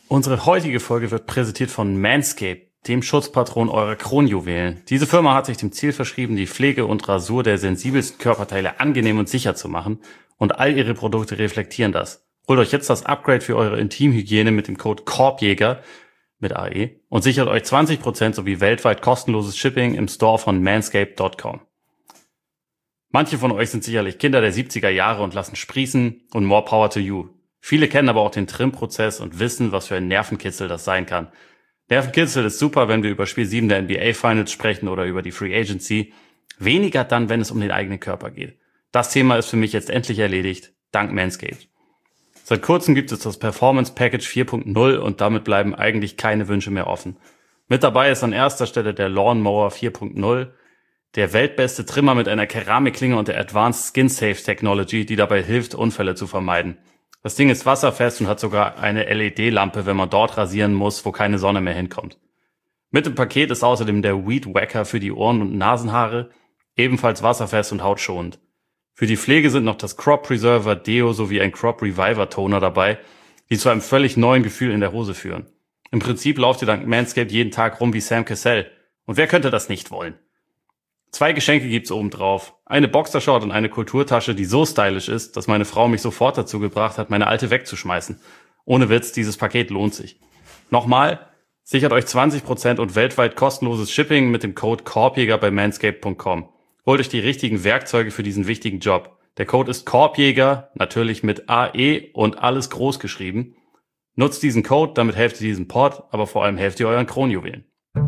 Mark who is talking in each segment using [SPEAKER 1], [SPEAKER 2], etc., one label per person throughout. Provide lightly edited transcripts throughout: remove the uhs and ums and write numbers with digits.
[SPEAKER 1] Unsere heutige Folge wird präsentiert von Manscaped, dem Schutzpatron eurer Kronjuwelen. Diese Firma hat sich dem Ziel verschrieben, die Pflege und Rasur der sensibelsten Körperteile angenehm und sicher zu machen. Und all ihre Produkte reflektieren das. Holt euch jetzt das Upgrade für eure Intimhygiene mit dem Code KORBJäger mit AE und sichert euch 20% sowie weltweit kostenloses Shipping im Store von manscaped.com. Manche von euch sind sicherlich Kinder der 70er Jahre und lassen sprießen und more power to you. Viele kennen aber auch den Trim-Prozess und wissen, was für ein Nervenkitzel das sein kann. Nervenkitzel ist super, wenn wir über Spiel 7 der NBA Finals sprechen oder über die Free Agency. Weniger dann, wenn es um den eigenen Körper geht. Das Thema ist für mich jetzt endlich erledigt, dank Manscaped. Seit kurzem gibt es das Performance Package 4.0 und damit bleiben eigentlich keine Wünsche mehr offen. Mit dabei ist an erster Stelle der Lawnmower 4.0, der weltbeste Trimmer mit einer Keramikklinge und der Advanced Skin Safe Technology, die dabei hilft, Unfälle zu vermeiden. Das Ding ist wasserfest und hat sogar eine LED-Lampe, wenn man dort rasieren muss, wo keine Sonne mehr hinkommt. Mit dem Paket ist außerdem der Weed Wacker für die Ohren- und Nasenhaare, ebenfalls wasserfest und hautschonend. Für die Pflege sind noch das Crop Preserver Deo sowie ein Crop Reviver Toner dabei, die zu einem völlig neuen Gefühl in der Hose führen. Im Prinzip lauft ihr dank Manscaped jeden Tag rum wie Sam Cassell. Und wer könnte das nicht wollen? 2 Geschenke gibt's oben drauf. Eine Boxershort und eine Kulturtasche, die so stylisch ist, dass meine Frau mich sofort dazu gebracht hat, meine alte wegzuschmeißen. Ohne Witz, dieses Paket lohnt sich. Nochmal, sichert euch 20% und weltweit kostenloses Shipping mit dem Code KORBJäger bei manscaped.com. Holt euch die richtigen Werkzeuge für diesen wichtigen Job. Der Code ist KORBJäger, natürlich mit AE und alles groß geschrieben. Nutzt diesen Code, damit helft ihr diesem Pod, aber vor allem helft ihr euren Kronjuwelen.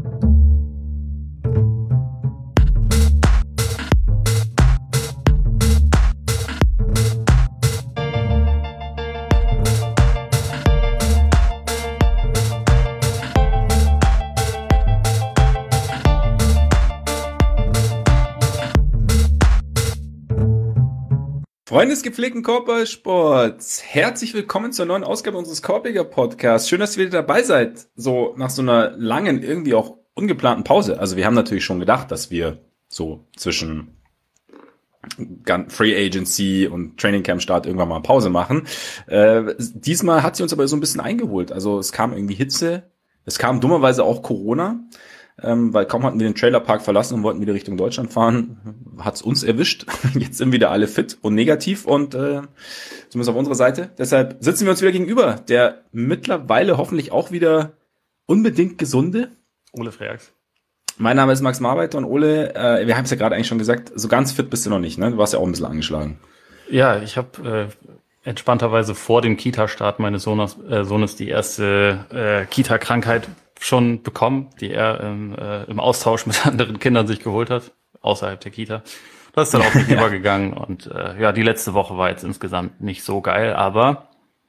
[SPEAKER 2] Freunde des gepflegten Korbballsports, herzlich willkommen zur neuen Ausgabe unseres Korbjäger Podcasts. Schön, dass ihr wieder dabei seid, so nach so einer langen, irgendwie auch ungeplanten Pause. Also wir haben natürlich schon gedacht, dass wir so zwischen Free Agency und Training Camp Start irgendwann mal Pause machen. Diesmal hat sie uns aber so ein bisschen eingeholt. Also es kam irgendwie Hitze, es kam dummerweise auch Corona. Weil kaum hatten wir den Trailerpark verlassen und wollten wieder Richtung Deutschland fahren, hat's uns erwischt. Jetzt sind wieder alle fit und negativ und zumindest auf unserer Seite. Deshalb sitzen wir uns wieder gegenüber. Der mittlerweile hoffentlich auch wieder unbedingt gesunde
[SPEAKER 1] Ole Freaks.
[SPEAKER 2] Mein Name ist Max Marbeiter und Ole, wir haben es ja gerade eigentlich schon gesagt, so ganz fit bist du noch nicht, ne? Du warst ja auch ein bisschen angeschlagen.
[SPEAKER 1] Ja, ich habe entspannterweise vor dem Kita-Start meines Sohnes die erste Kita-Krankheit schon bekommen, die er im Austausch mit anderen Kindern sich geholt hat, außerhalb der Kita. Das ist dann auch nicht übergegangen und die letzte Woche war jetzt insgesamt nicht so geil, aber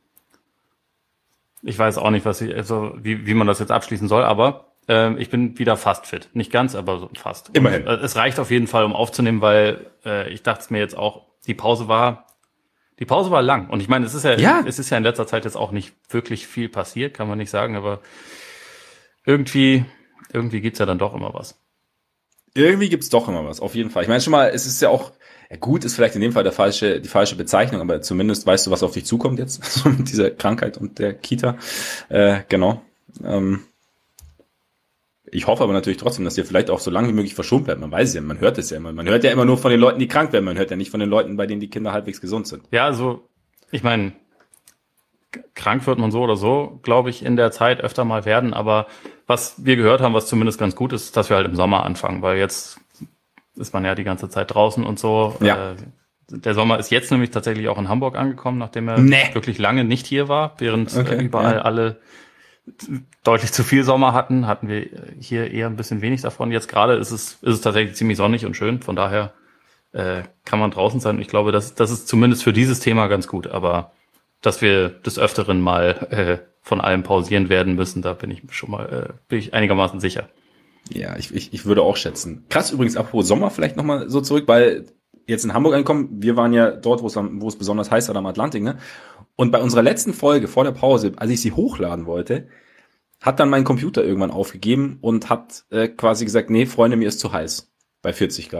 [SPEAKER 1] ich weiß auch nicht, wie man das jetzt abschließen soll, aber ich bin wieder fast fit. Nicht ganz, aber so fast.
[SPEAKER 2] Immerhin.
[SPEAKER 1] Und, es reicht auf jeden Fall, um aufzunehmen, weil ich dachte es mir jetzt auch, die Pause war lang. Und ich meine, es ist ja in letzter Zeit jetzt auch nicht wirklich viel passiert, kann man nicht sagen, aber irgendwie gibt's ja dann doch immer was.
[SPEAKER 2] Irgendwie gibt's doch immer was, auf jeden Fall. Ich meine schon mal, es ist ja auch, gut ist vielleicht in dem Fall die falsche Bezeichnung, aber zumindest weißt du, was auf dich zukommt jetzt, so mit dieser Krankheit und der Kita. Genau. Ich hoffe aber natürlich trotzdem, dass ihr vielleicht auch so lange wie möglich verschont bleibt. Man weiß es ja, man hört es ja immer. Man hört ja immer nur von den Leuten, die krank werden. Man hört ja nicht von den Leuten, bei denen die Kinder halbwegs gesund sind.
[SPEAKER 1] Ja, also, ich meine, krank wird man so oder so, glaube ich, in der Zeit öfter mal werden. Aber was wir gehört haben, was zumindest ganz gut ist, dass wir halt im Sommer anfangen. Weil jetzt ist man ja die ganze Zeit draußen und so.
[SPEAKER 2] Ja.
[SPEAKER 1] Der Sommer ist jetzt nämlich tatsächlich auch in Hamburg angekommen, nachdem er wirklich lange nicht hier war. Während überall alle deutlich zu viel Sommer hatten wir hier eher ein bisschen wenig davon. Jetzt gerade ist es tatsächlich ziemlich sonnig und schön. Von daher kann man draußen sein. Ich glaube, das ist zumindest für dieses Thema ganz gut. Aber dass wir des Öfteren mal von allem pausieren werden müssen, da bin ich einigermaßen sicher.
[SPEAKER 2] Ja, ich würde auch schätzen. Krass übrigens, apropos Sommer vielleicht nochmal so zurück, weil jetzt in Hamburg angekommen, wir waren ja dort, wo es besonders heiß war, am Atlantik, ne? Und bei unserer letzten Folge vor der Pause, als ich sie hochladen wollte, hat dann mein Computer irgendwann aufgegeben und hat quasi gesagt, nee, Freunde, mir ist zu heiß bei 40 Grad.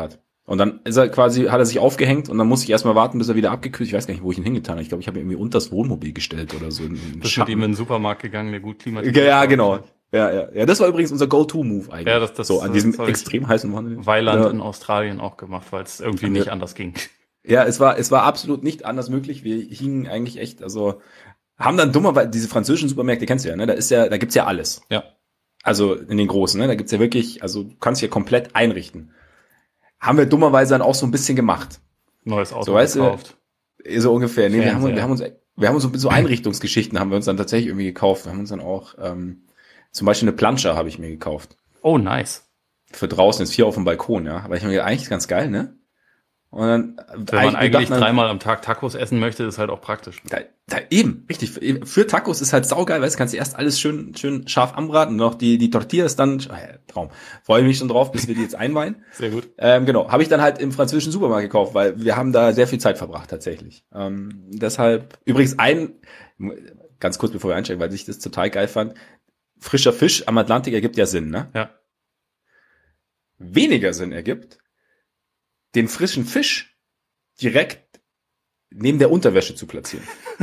[SPEAKER 2] Und dann hat er sich aufgehängt und dann musste ich erstmal warten, bis er wieder abgekühlt. Ich weiß gar nicht, wo ich ihn hingetan habe. Ich glaube, ich habe ihn irgendwie unter das Wohnmobil gestellt oder so.
[SPEAKER 1] Bist mit ihm in den Supermarkt gegangen, der gut klimatisiert.
[SPEAKER 2] Ja, genau. Ja, das war übrigens unser Go-To-Move eigentlich.
[SPEAKER 1] Ja, das
[SPEAKER 2] so an diesem extrem heißen Wochenende.
[SPEAKER 1] Weiland in Australien auch gemacht, weil es irgendwie nicht anders ging.
[SPEAKER 2] Ja, es war absolut nicht anders möglich. Wir hingen eigentlich echt, also haben dann dummerweise diese französischen Supermärkte, kennst du ja, ne? Da gibt's ja alles.
[SPEAKER 1] Ja.
[SPEAKER 2] Also in den großen, ne? Da gibt's ja wirklich, also du kannst hier komplett einrichten. Haben wir dummerweise dann auch so ein bisschen gemacht.
[SPEAKER 1] Neues Auto
[SPEAKER 2] so,
[SPEAKER 1] gekauft.
[SPEAKER 2] So ungefähr. Nee, wir haben uns so Einrichtungsgeschichten haben wir uns dann tatsächlich irgendwie gekauft. Wir haben uns dann auch zum Beispiel eine Plansche habe ich mir gekauft.
[SPEAKER 1] Oh, nice.
[SPEAKER 2] Für draußen ist 4 auf dem Balkon, ja. Aber ich habe mir gedacht, eigentlich ganz geil, ne? Und dann,
[SPEAKER 1] wenn man eigentlich 3-mal am Tag Tacos essen möchte, ist halt auch praktisch.
[SPEAKER 2] Eben, richtig. Für Tacos ist halt saugeil, weißt du, kannst du erst alles schön scharf anbraten und noch die Tortillas dann, Traum. Freue mich schon drauf, bis wir die jetzt einweihen.
[SPEAKER 1] Sehr gut.
[SPEAKER 2] Genau. Habe ich dann halt im französischen Supermarkt gekauft, weil wir haben da sehr viel Zeit verbracht, tatsächlich. Deshalb, übrigens ganz kurz bevor wir einsteigen, weil ich das total geil fand, frischer Fisch am Atlantik ergibt ja Sinn, ne?
[SPEAKER 1] Ja.
[SPEAKER 2] Weniger Sinn ergibt, den frischen Fisch direkt neben der Unterwäsche zu platzieren.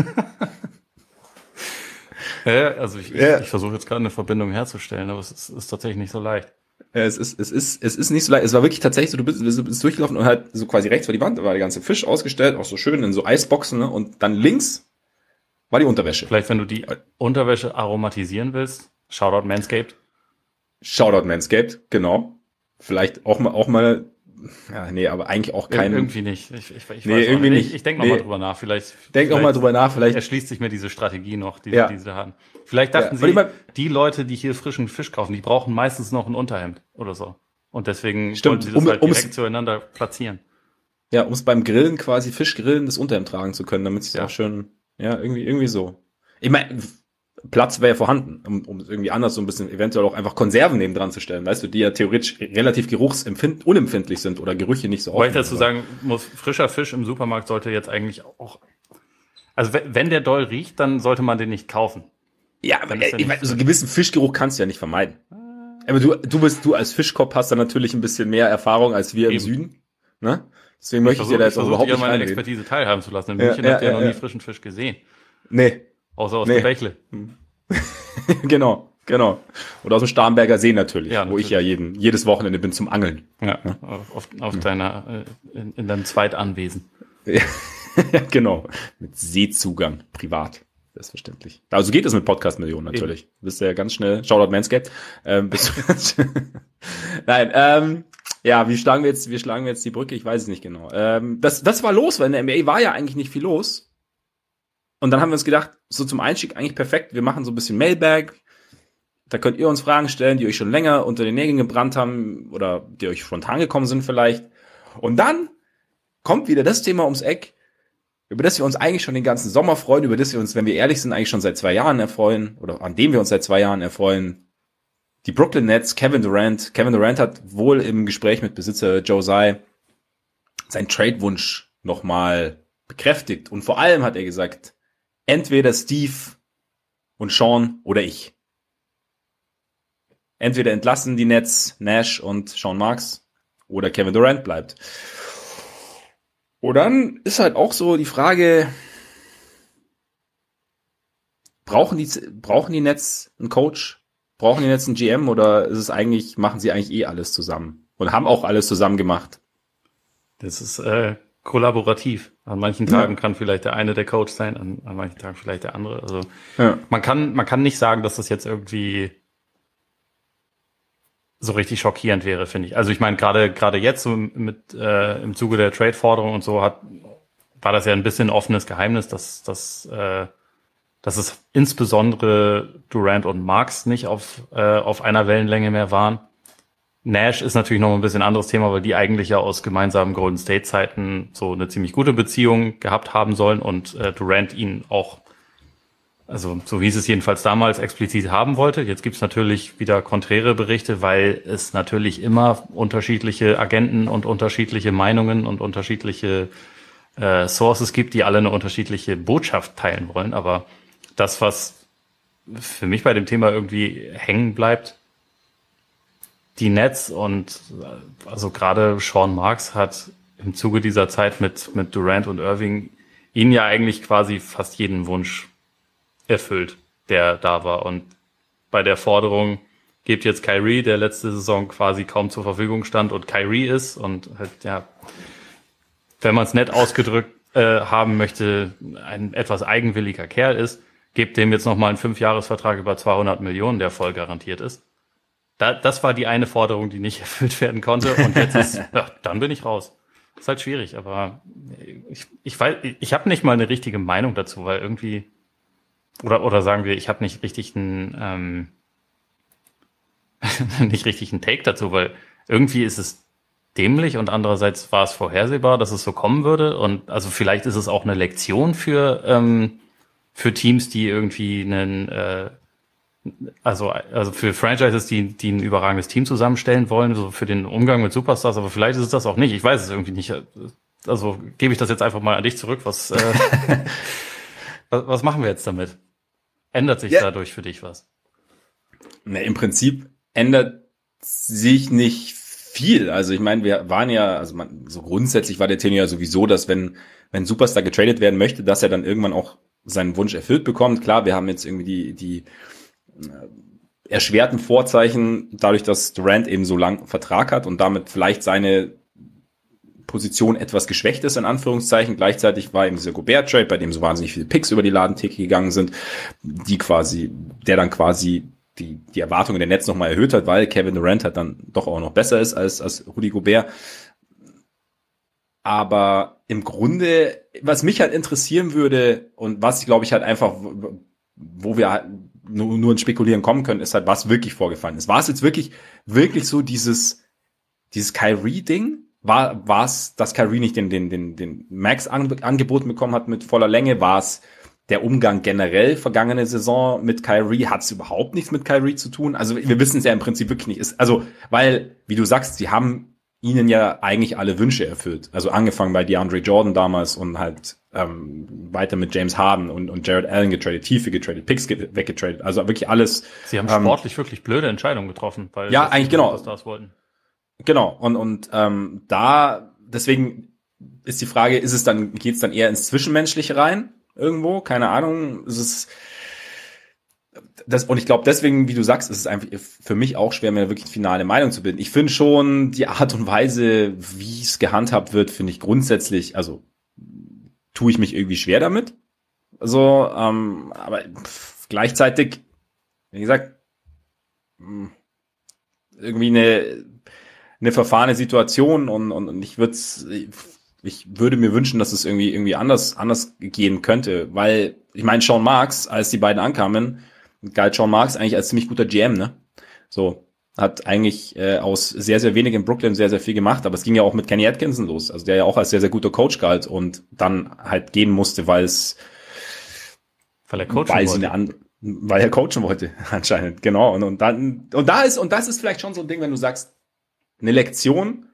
[SPEAKER 1] Also ich versuche jetzt gerade eine Verbindung herzustellen, aber es ist tatsächlich nicht so leicht.
[SPEAKER 2] Es ist nicht so leicht. Es war wirklich tatsächlich so, du bist durchgelaufen und halt so quasi rechts vor die Wand, da war der ganze Fisch ausgestellt, auch so schön in so Eisboxen, ne? Und dann links war die Unterwäsche.
[SPEAKER 1] Vielleicht, wenn du die Unterwäsche aromatisieren willst, Shoutout Manscaped.
[SPEAKER 2] Shoutout Manscaped, genau. Vielleicht auch mal ja, nee, aber eigentlich auch kein...
[SPEAKER 1] Irgendwie nicht. Ich weiß
[SPEAKER 2] irgendwie nicht.
[SPEAKER 1] Ich denke nochmal drüber nach. Vielleicht
[SPEAKER 2] Erschließt
[SPEAKER 1] sich mir diese Strategie noch, die sie da haben. Vielleicht dachten sie, die Leute, die hier frischen Fisch kaufen, die brauchen meistens noch ein Unterhemd oder so. Und deswegen wollten sie das halt direkt zueinander platzieren.
[SPEAKER 2] Ja, um es beim Grillen quasi Fischgrillen das Unterhemd tragen zu können, damit es auch schön... Ja, irgendwie so. Ich meine... Platz wäre ja vorhanden, um es irgendwie anders so ein bisschen eventuell auch einfach Konserven neben dran zu stellen, weißt du, die ja theoretisch relativ unempfindlich sind oder Gerüche nicht so
[SPEAKER 1] aufnehmen. Weil ich dazu sagen muss, frischer Fisch im Supermarkt sollte jetzt eigentlich auch, also wenn der doll riecht, dann sollte man den nicht kaufen.
[SPEAKER 2] Ja, aber ich meine, so einen gewissen Fischgeruch kannst du ja nicht vermeiden. Aber du als Fischkopf hast da natürlich ein bisschen mehr Erfahrung als wir im Süden, ne? Deswegen möchte ich dir da jetzt auch überhaupt nicht
[SPEAKER 1] meine Expertise teilhaben zu lassen. In München habt ihr noch nie frischen Fisch gesehen.
[SPEAKER 2] Nee.
[SPEAKER 1] Außer aus dem Bächle.
[SPEAKER 2] Genau. Oder aus dem Starnberger See natürlich, wo ich ja jedes Wochenende bin zum Angeln.
[SPEAKER 1] Ja. Auf deiner, in deinem Zweitanwesen.
[SPEAKER 2] Ja, genau. Mit Seezugang, privat. Selbstverständlich. Also geht es mit Podcast-Millionen natürlich. Eben. Bist ja ganz schnell. Shoutout Manscaped. Nein, ja, wie schlagen wir jetzt die Brücke? Ich weiß es nicht genau. Das war los, weil in der NBA war ja eigentlich nicht viel los. Und dann haben wir uns gedacht, so zum Einstieg eigentlich perfekt, wir machen so ein bisschen Mailbag, da könnt ihr uns Fragen stellen, die euch schon länger unter den Nägeln gebrannt haben oder die euch spontan gekommen sind vielleicht. Und dann kommt wieder das Thema ums Eck, über das wir uns eigentlich schon den ganzen Sommer freuen, über das wir uns, wenn wir ehrlich sind, eigentlich schon seit 2 Jahren erfreuen oder an dem wir uns seit 2 Jahren erfreuen. Die Brooklyn Nets, Kevin Durant. Kevin Durant hat wohl im Gespräch mit Besitzer Joe Tsai seinen Trade-Wunsch nochmal bekräftigt und vor allem hat er gesagt, entweder Steve und Sean oder ich. Entweder entlassen die Nets Nash und Sean Marks oder Kevin Durant bleibt. Und dann ist halt auch so die Frage, brauchen die Nets einen Coach? Brauchen die Nets einen GM oder machen sie eigentlich alles zusammen? Und haben auch alles zusammen gemacht?
[SPEAKER 1] Das ist kollaborativ. An manchen Tagen kann vielleicht der eine der Coach sein, an manchen Tagen vielleicht der andere. Also man kann nicht sagen, dass das jetzt irgendwie so richtig schockierend wäre, finde ich. Also ich meine, gerade jetzt so im Zuge der Trade-Forderung und so war das ja ein bisschen ein offenes Geheimnis, dass es insbesondere Durant und Marks nicht auf einer Wellenlänge mehr waren. Nash ist natürlich noch ein bisschen anderes Thema, weil die eigentlich ja aus gemeinsamen Golden State-Zeiten so eine ziemlich gute Beziehung gehabt haben sollen und Durant ihn auch, also so hieß es jedenfalls damals, explizit haben wollte. Jetzt gibt's natürlich wieder konträre Berichte, weil es natürlich immer unterschiedliche Agenten und unterschiedliche Meinungen und unterschiedliche Sources gibt, die alle eine unterschiedliche Botschaft teilen wollen. Aber das, was für mich bei dem Thema irgendwie hängen bleibt, die Nets und also gerade Sean Marks hat im Zuge dieser Zeit mit Durant und Irving ihnen ja eigentlich quasi fast jeden Wunsch erfüllt, der da war. Und bei der Forderung, gebt jetzt Kyrie, der letzte Saison quasi kaum zur Verfügung stand und Kyrie ist und halt, ja, wenn man es nett ausgedrückt haben möchte, ein etwas eigenwilliger Kerl ist, gebt dem jetzt nochmal einen 5-Jahres-Vertrag über 200 Millionen, der voll garantiert ist. Das war die eine Forderung, die nicht erfüllt werden konnte. Und jetzt ist, ja, dann bin ich raus. Ist halt schwierig, aber ich weiß, ich habe nicht mal eine richtige Meinung dazu, weil irgendwie, oder sagen wir, ich habe nicht richtig einen Take dazu, weil irgendwie ist es dämlich und andererseits war es vorhersehbar, dass es so kommen würde. Und also vielleicht ist es auch eine Lektion für Teams, die irgendwie also für Franchises, die ein überragendes Team zusammenstellen wollen, so für den Umgang mit Superstars, aber vielleicht ist es das auch nicht. Ich weiß es irgendwie nicht. Also gebe ich das jetzt einfach mal an dich zurück. Was machen wir jetzt damit? Ändert sich dadurch für dich was?
[SPEAKER 2] Na, im Prinzip ändert sich nicht viel. Also ich meine, wir waren ja, so grundsätzlich war der Tenor ja sowieso, dass wenn Superstar getradet werden möchte, dass er dann irgendwann auch seinen Wunsch erfüllt bekommt. Klar, wir haben jetzt irgendwie die erschwerten Vorzeichen, dadurch, dass Durant eben so lang Vertrag hat und damit vielleicht seine Position etwas geschwächt ist, in Anführungszeichen. Gleichzeitig war eben dieser Gobert-Trade, bei dem so wahnsinnig viele Picks über die Ladentheke gegangen sind, der dann quasi die Erwartungen der Nets nochmal erhöht hat, weil Kevin Durant halt dann doch auch noch besser ist als Rudy Gobert. Aber im Grunde, was mich halt interessieren würde und was ich glaube ich halt einfach, wo wir halt nur ins Spekulieren kommen können, ist halt, was wirklich vorgefallen ist. War es jetzt wirklich so dieses Kyrie-Ding? War es, dass Kyrie nicht den Max angeboten bekommen hat mit voller Länge? War es der Umgang generell vergangene Saison mit Kyrie? Hat es überhaupt nichts mit Kyrie zu tun? Also wir wissen es ja im Prinzip wirklich nicht. Weil, wie du sagst, sie haben ihnen ja eigentlich alle Wünsche erfüllt. Also angefangen bei DeAndre Jordan damals und halt weiter mit James Harden und Jared Allen getradet, Tiefe getradet, Picks weggetradet. Also wirklich alles.
[SPEAKER 1] Sie haben sportlich wirklich blöde Entscheidungen getroffen, weil
[SPEAKER 2] ja, eigentlich genau.
[SPEAKER 1] Was das wollten.
[SPEAKER 2] Genau. Und deswegen ist die Frage, geht's dann eher ins Zwischenmenschliche rein? Irgendwo? Keine Ahnung. Und ich glaube deswegen, wie du sagst, ist es einfach für mich auch schwer, mir wirklich eine finale Meinung zu bilden. Ich finde schon, die Art und Weise, wie es gehandhabt wird, finde ich grundsätzlich, also tue ich mich irgendwie schwer damit. Also, aber gleichzeitig, wie gesagt, irgendwie eine verfahrene Situation und ich würde mir wünschen, dass es irgendwie anders gehen könnte, weil ich meine, Sean Marks, als die beiden ankamen, galt Sean Marks eigentlich als ziemlich guter GM, ne? So, hat eigentlich aus sehr, sehr wenig in Brooklyn sehr, sehr viel gemacht, aber es ging ja auch mit Kenny Atkinson los, also der ja auch als sehr, sehr guter Coach galt und dann halt gehen musste, weil er coachen wollte, anscheinend, genau. Und das ist vielleicht schon so ein Ding, wenn du sagst, eine Lektion,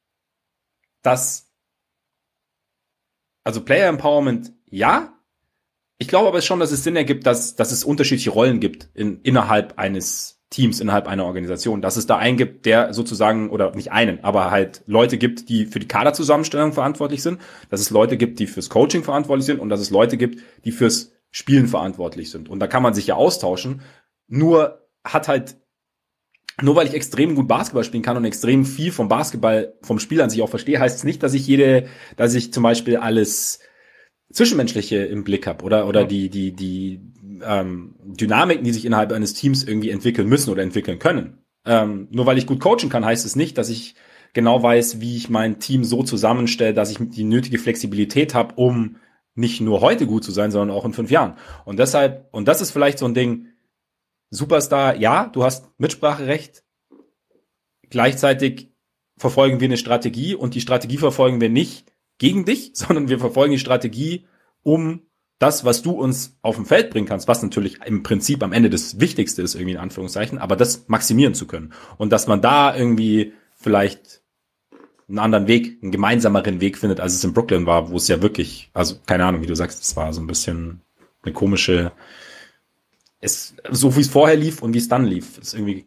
[SPEAKER 2] also Player Empowerment, ja. Ich glaube aber schon, dass es Sinn ergibt, dass es unterschiedliche Rollen gibt innerhalb eines Teams, innerhalb einer Organisation. Dass es da einen gibt, der sozusagen, oder nicht einen, aber halt Leute gibt, die für die Kaderzusammenstellung verantwortlich sind. Dass es Leute gibt, die fürs Coaching verantwortlich sind. Und dass es Leute gibt, die fürs Spielen verantwortlich sind. Und da kann man sich ja austauschen. Nur weil ich extrem gut Basketball spielen kann und extrem viel vom Basketball, vom Spiel an sich auch verstehe, heißt es nicht, dass ich zum Beispiel alles Zwischenmenschliche im Blick habe oder die Dynamiken, die sich innerhalb eines Teams irgendwie entwickeln müssen oder entwickeln können. Nur weil ich gut coachen kann, heißt es nicht, dass ich genau weiß, wie ich mein Team so zusammenstelle, dass ich die nötige Flexibilität habe, um nicht nur heute gut zu sein, sondern auch in 5 Jahren. Und das ist vielleicht so ein Ding, Superstar, ja, du hast Mitspracherecht. Gleichzeitig verfolgen wir eine Strategie und die Strategie verfolgen wir nicht gegen dich, sondern wir verfolgen die Strategie, um das, was du uns auf dem Feld bringen kannst, was natürlich im Prinzip am Ende das Wichtigste ist, irgendwie in Anführungszeichen, aber das maximieren zu können. Und dass man da irgendwie vielleicht einen anderen Weg, einen gemeinsameren Weg findet, als es in Brooklyn war, wo es ja wirklich, also keine Ahnung, wie du sagst, es war so ein bisschen eine komische, so wie es vorher lief und wie es dann lief, ist irgendwie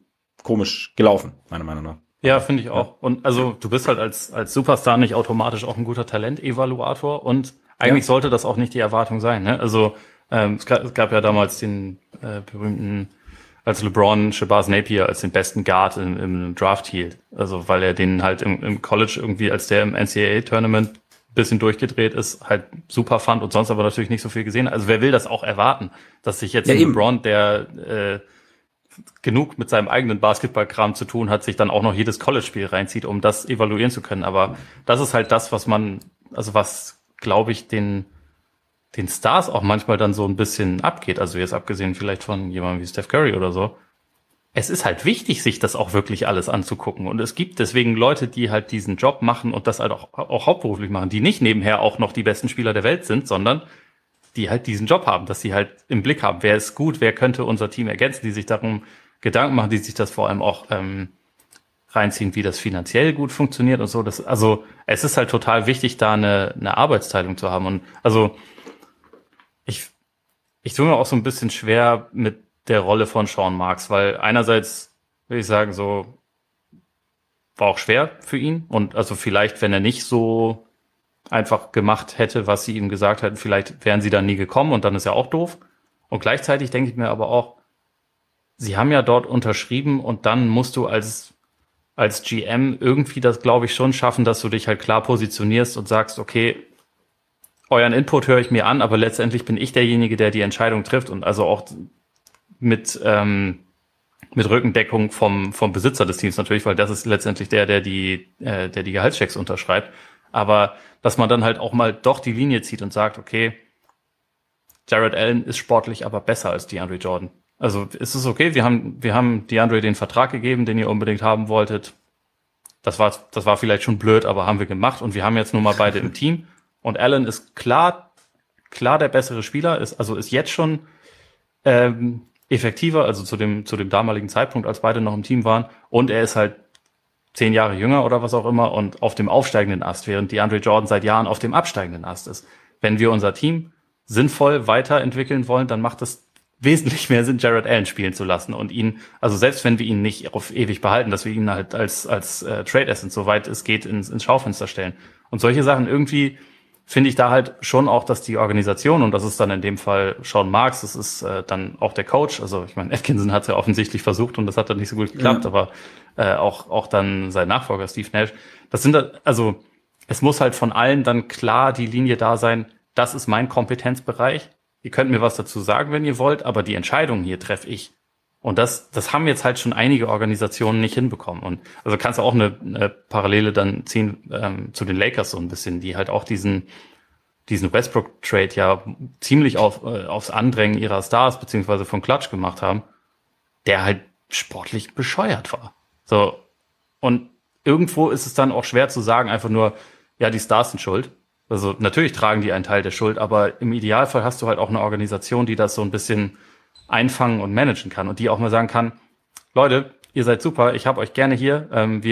[SPEAKER 2] komisch gelaufen, meiner Meinung nach.
[SPEAKER 1] Ja, finde ich auch. Und also du bist halt als Superstar nicht automatisch auch ein guter Talentevaluator und eigentlich sollte das auch nicht die Erwartung sein. Ne? Also es gab ja damals den berühmten, als LeBron Shabazz Napier als den besten Guard im Draft hielt. Also weil er den halt im College irgendwie, als der im NCAA-Tournament ein bisschen durchgedreht ist, halt super fand und sonst aber natürlich nicht so viel gesehen. Also wer will das auch erwarten, dass sich jetzt LeBron, der genug mit seinem eigenen Basketballkram zu tun hat, sich dann auch noch jedes College-Spiel reinzieht, um das evaluieren zu können. Aber das ist halt das, was glaube ich, den Stars auch manchmal dann so ein bisschen abgeht. Also jetzt abgesehen vielleicht von jemandem wie Steph Curry oder so. Es ist halt wichtig, sich das auch wirklich alles anzugucken. Und es gibt deswegen Leute, die halt diesen Job machen und das halt auch hauptberuflich machen, die nicht nebenher auch noch die besten Spieler der Welt sind, sondern die halt diesen Job haben, dass sie halt im Blick haben, wer ist gut, wer könnte unser Team ergänzen, die sich darum Gedanken machen, die sich das vor allem auch reinziehen, wie das finanziell gut funktioniert und so. Also es ist halt total wichtig, da eine Arbeitsteilung zu haben. Und also ich tue mir auch so ein bisschen schwer mit der Rolle von Sean Marks, weil einerseits würde ich sagen, so war auch schwer für ihn und also vielleicht, wenn er nicht so einfach gemacht hätte, was sie ihm gesagt hätten, vielleicht wären sie dann nie gekommen und dann ist ja auch doof. Und gleichzeitig denke ich mir aber auch, sie haben ja dort unterschrieben und dann musst du als GM irgendwie das, glaube ich, schon schaffen, dass du dich halt klar positionierst und sagst, okay, euren Input höre ich mir an, aber letztendlich bin ich derjenige, der die Entscheidung trifft und also auch mit Rückendeckung vom Besitzer des Teams natürlich, weil das ist letztendlich der die Gehaltschecks unterschreibt. Aber dass man dann halt auch mal doch die Linie zieht und sagt, okay, Jared Allen ist sportlich aber besser als DeAndre Jordan. Also ist es okay, wir haben DeAndre den Vertrag gegeben, den ihr unbedingt haben wolltet. Das war vielleicht schon blöd, aber haben wir gemacht und wir haben jetzt nun mal beide im Team. Und Allen ist klar der bessere Spieler, ist jetzt schon effektiver, also zu dem damaligen Zeitpunkt, als beide noch im Team waren. Und er ist halt 10 Jahre jünger oder was auch immer und auf dem aufsteigenden Ast, während DeAndre Jordan seit Jahren auf dem absteigenden Ast ist. Wenn wir unser Team sinnvoll weiterentwickeln wollen, dann macht es wesentlich mehr Sinn, Jared Allen spielen zu lassen und ihn, also selbst wenn wir ihn nicht auf ewig behalten, dass wir ihn halt als Trade Asset, soweit es geht, ins Schaufenster stellen. Und solche Sachen irgendwie finde ich da halt schon auch, dass die Organisation, und das ist dann in dem Fall Sean Marks, das ist dann auch der Coach, also ich meine, Atkinson hat es ja offensichtlich versucht und das hat dann nicht so gut geklappt, aber auch dann sein Nachfolger Steve Nash, das sind also es muss halt von allen dann klar die Linie da sein, das ist mein Kompetenzbereich, ihr könnt mir was dazu sagen, wenn ihr wollt, aber die Entscheidungen hier treffe ich. Und das haben jetzt halt schon einige Organisationen nicht hinbekommen. Und also kannst du auch eine Parallele dann ziehen zu den Lakers so ein bisschen, die halt auch diesen Westbrook-Trade ja ziemlich aufs Andrängen ihrer Stars beziehungsweise von Clutch gemacht haben, der halt sportlich bescheuert war. So. Und irgendwo ist es dann auch schwer zu sagen, einfach nur, ja, die Stars sind schuld. Also natürlich tragen die einen Teil der Schuld, aber im Idealfall hast du halt auch eine Organisation, die das so ein bisschen einfangen und managen kann und die auch mal sagen kann, Leute, ihr seid super, ich habe euch gerne hier,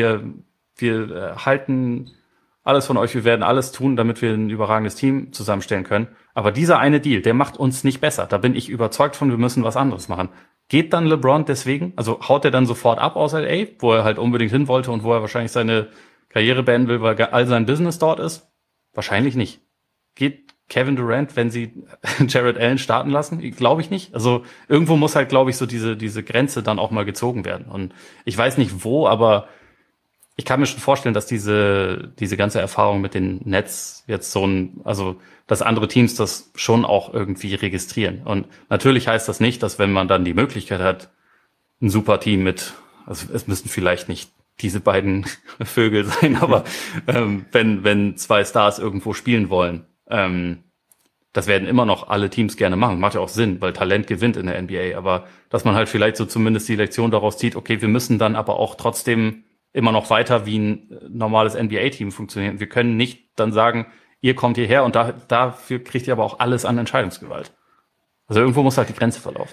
[SPEAKER 1] wir halten alles von euch, wir werden alles tun, damit wir ein überragendes Team zusammenstellen können, aber dieser eine Deal, der macht uns nicht besser, da bin ich überzeugt von, wir müssen was anderes machen. Geht dann LeBron deswegen, also haut er dann sofort ab aus LA, wo er halt unbedingt hin wollte und wo er wahrscheinlich seine Karriere beenden will, weil all sein Business dort ist? Wahrscheinlich nicht. Geht Kevin Durant, wenn sie Jared Allen starten lassen? Glaube ich nicht. Also irgendwo muss halt, glaube ich, so diese Grenze dann auch mal gezogen werden. Und ich weiß nicht wo, aber ich kann mir schon vorstellen, dass diese ganze Erfahrung mit den Nets jetzt also dass andere Teams das schon auch irgendwie registrieren. Und natürlich heißt das nicht, dass wenn man dann die Möglichkeit hat, ein super Team also es müssen vielleicht nicht diese beiden Vögel sein, aber wenn 2 Stars irgendwo spielen wollen, das werden immer noch alle Teams gerne machen. Macht ja auch Sinn, weil Talent gewinnt in der NBA. Aber dass man halt vielleicht so zumindest die Lektion daraus zieht, okay, wir müssen dann aber auch trotzdem immer noch weiter wie ein normales NBA-Team funktionieren. Wir können nicht dann sagen, ihr kommt hierher und dafür kriegt ihr aber auch alles an Entscheidungsgewalt. Also irgendwo muss halt die Grenze verlaufen.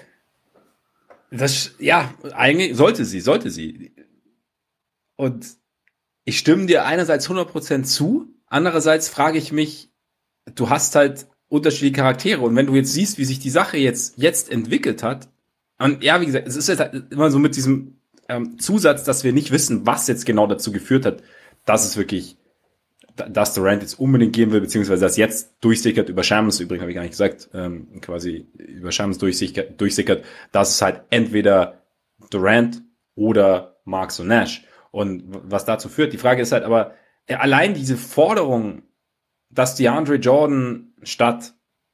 [SPEAKER 2] Ja, eigentlich sollte sie. Und ich stimme dir einerseits 100% zu, andererseits frage ich mich, du hast halt unterschiedliche Charaktere und wenn du jetzt siehst, wie sich die Sache jetzt entwickelt hat, und ja, wie gesagt, es ist halt immer so mit diesem Zusatz, dass wir nicht wissen, was jetzt genau dazu geführt hat, dass es wirklich, dass Durant jetzt unbedingt gehen will, beziehungsweise dass jetzt durchsickert über Shamans, übrigens habe ich gar nicht gesagt, quasi über Shamans durchsickert, dass es halt entweder Durant oder Marks und Nash. Und was dazu führt, die Frage ist halt aber, allein diese Forderung, dass DeAndre Jordan statt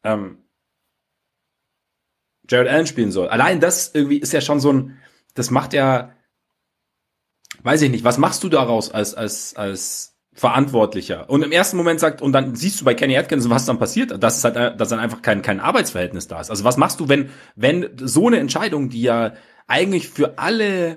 [SPEAKER 2] Jared Allen spielen soll, allein das irgendwie ist ja schon so ein, das macht ja, weiß ich nicht, was machst du daraus als Verantwortlicher? Und im ersten Moment und dann siehst du bei Kenny Atkinson, was dann passiert, dass es halt, dass dann einfach kein Arbeitsverhältnis da ist. Also was machst du, wenn so eine Entscheidung, die ja eigentlich für alle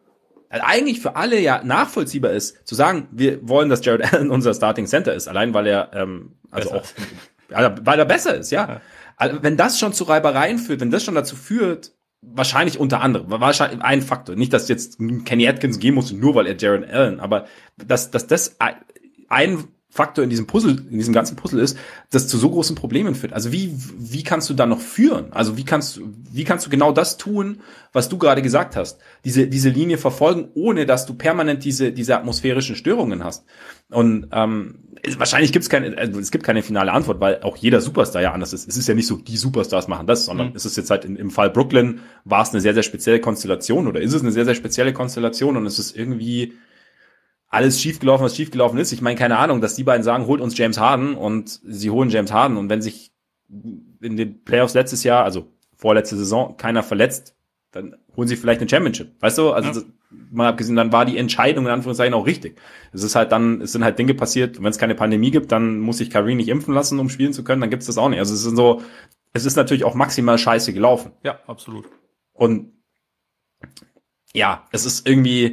[SPEAKER 2] ja nachvollziehbar ist, zu sagen, wir wollen, dass Jared Allen unser Starting Center ist, allein weil er weil er besser ist, ja. Also, wenn das schon zu Reibereien führt, wenn das schon dazu führt, wahrscheinlich unter anderem, wahrscheinlich ein Faktor, nicht, dass jetzt Kenny Atkins gehen muss, nur weil er Jared Allen, aber dass das ein Faktor in diesem ganzen Puzzle ist, das zu so großen Problemen führt. Also wie kannst du da noch führen? Also wie kannst du genau das tun, was du gerade gesagt hast? Diese Linie verfolgen, ohne dass du permanent diese atmosphärischen Störungen hast. Und wahrscheinlich es gibt keine finale Antwort, weil auch jeder Superstar ja anders ist. Es ist ja nicht so, die Superstars machen das, sondern es ist jetzt halt im Fall Brooklyn war es eine sehr, sehr spezielle Konstellation oder ist es eine sehr, sehr spezielle Konstellation und es ist irgendwie alles schiefgelaufen, was schiefgelaufen ist. Ich meine, keine Ahnung, dass die beiden sagen, holt uns James Harden und sie holen James Harden und wenn sich in den Playoffs letztes Jahr, also vorletzte Saison, keiner verletzt, dann holen sie vielleicht eine Championship. Weißt du? Also mal abgesehen, dann war die Entscheidung in Anführungszeichen auch richtig. Es sind halt Dinge passiert, wenn es keine Pandemie gibt, dann muss sich Kyrie nicht impfen lassen, um spielen zu können, dann gibt es das auch nicht. Also es ist natürlich auch maximal scheiße gelaufen.
[SPEAKER 1] Ja, absolut.
[SPEAKER 2] Und ja, es ist irgendwie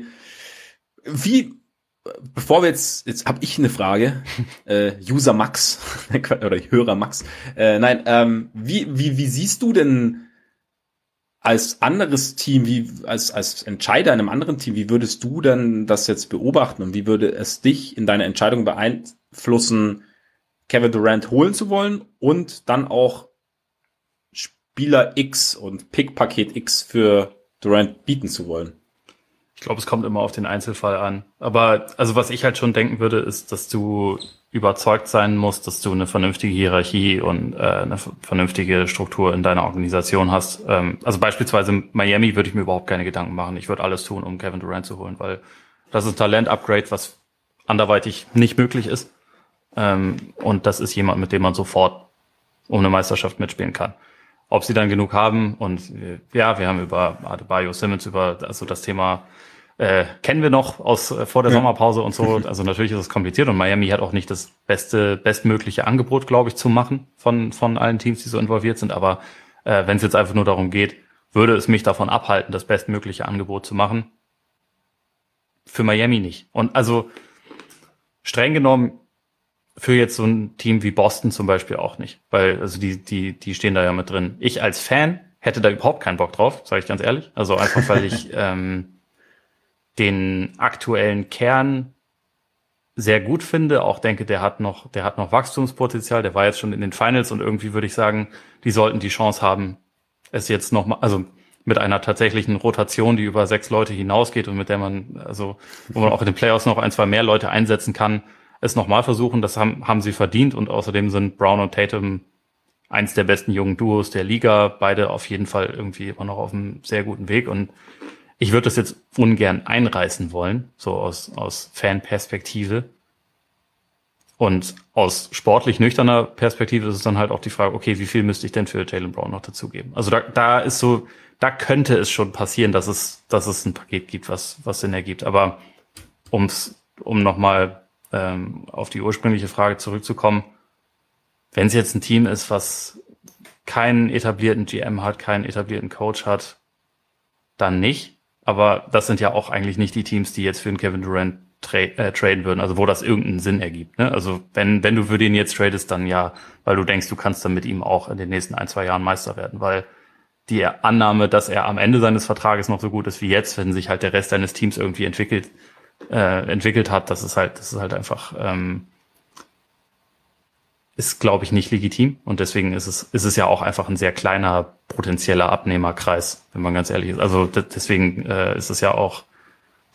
[SPEAKER 2] bevor wir jetzt habe ich eine Frage, User Max oder Hörer Max. Wie siehst du denn als anderes Team, als Entscheider in einem anderen Team, wie würdest du denn das jetzt beobachten und wie würde es dich in deiner Entscheidung beeinflussen, Kevin Durant holen zu wollen und dann auch Spieler X und Pick-Paket X für Durant bieten zu wollen?
[SPEAKER 1] Ich glaube, es kommt immer auf den Einzelfall an. Aber also was ich halt schon denken würde, ist, dass du überzeugt sein musst, dass du eine vernünftige Hierarchie und eine vernünftige Struktur in deiner Organisation hast. Also beispielsweise in Miami würde ich mir überhaupt keine Gedanken machen. Ich würde alles tun, um Kevin Durant zu holen, weil das ist ein Talent-Upgrade, was anderweitig nicht möglich ist. Und das ist jemand, mit dem man sofort um eine Meisterschaft mitspielen kann. Ob sie dann genug haben und ja, wir haben über Adebayo, Simmons, also das Thema kennen wir noch aus vor der Sommerpause und so. Also natürlich ist es kompliziert und Miami hat auch nicht das bestmögliche Angebot, glaube ich, zu machen von allen Teams, die so involviert sind. Aber wenn es jetzt einfach nur darum geht, würde es mich davon abhalten, das bestmögliche Angebot zu machen. Für Miami nicht. Und also streng genommen für jetzt so ein Team wie Boston zum Beispiel auch nicht. Weil also die stehen da ja mit drin. Ich als Fan hätte da überhaupt keinen Bock drauf, sage ich ganz ehrlich. Also einfach, weil ich den aktuellen Kern sehr gut finde, auch denke, der hat noch Wachstumspotenzial, der war jetzt schon in den Finals und irgendwie würde ich sagen, die sollten die Chance haben, es jetzt nochmal, also mit einer tatsächlichen Rotation, die über 6 Leute hinausgeht und mit der wo man auch in den Playoffs noch 1, 2 mehr Leute einsetzen kann, es nochmal versuchen, das haben sie verdient und außerdem sind Brown und Tatum eins der besten jungen Duos der Liga, beide auf jeden Fall irgendwie immer noch auf einem sehr guten Weg und ich würde das jetzt ungern einreißen wollen, so aus Fanperspektive. Und aus sportlich nüchterner Perspektive ist es dann halt auch die Frage, okay, wie viel müsste ich denn für Jaylen Brown noch dazugeben? Also da könnte es schon passieren, dass es ein Paket gibt, was Sinn ergibt. Aber um nochmal auf die ursprüngliche Frage zurückzukommen, wenn es jetzt ein Team ist, was keinen etablierten GM hat, keinen etablierten Coach hat, dann nicht. Aber das sind ja auch eigentlich nicht die Teams, die jetzt für den Kevin Durant traden würden, also wo das irgendeinen Sinn ergibt. Ne? Also wenn du für den jetzt tradest, dann ja, weil du denkst, du kannst dann mit ihm auch in den nächsten 1, 2 Jahren Meister werden, weil die Annahme, dass er am Ende seines Vertrages noch so gut ist wie jetzt, wenn sich halt der Rest deines Teams irgendwie entwickelt hat, das ist halt einfach ist, glaube ich, nicht legitim und deswegen ist es ja auch einfach ein sehr kleiner potenzieller Abnehmerkreis, wenn man ganz ehrlich ist. Also deswegen ist es ja auch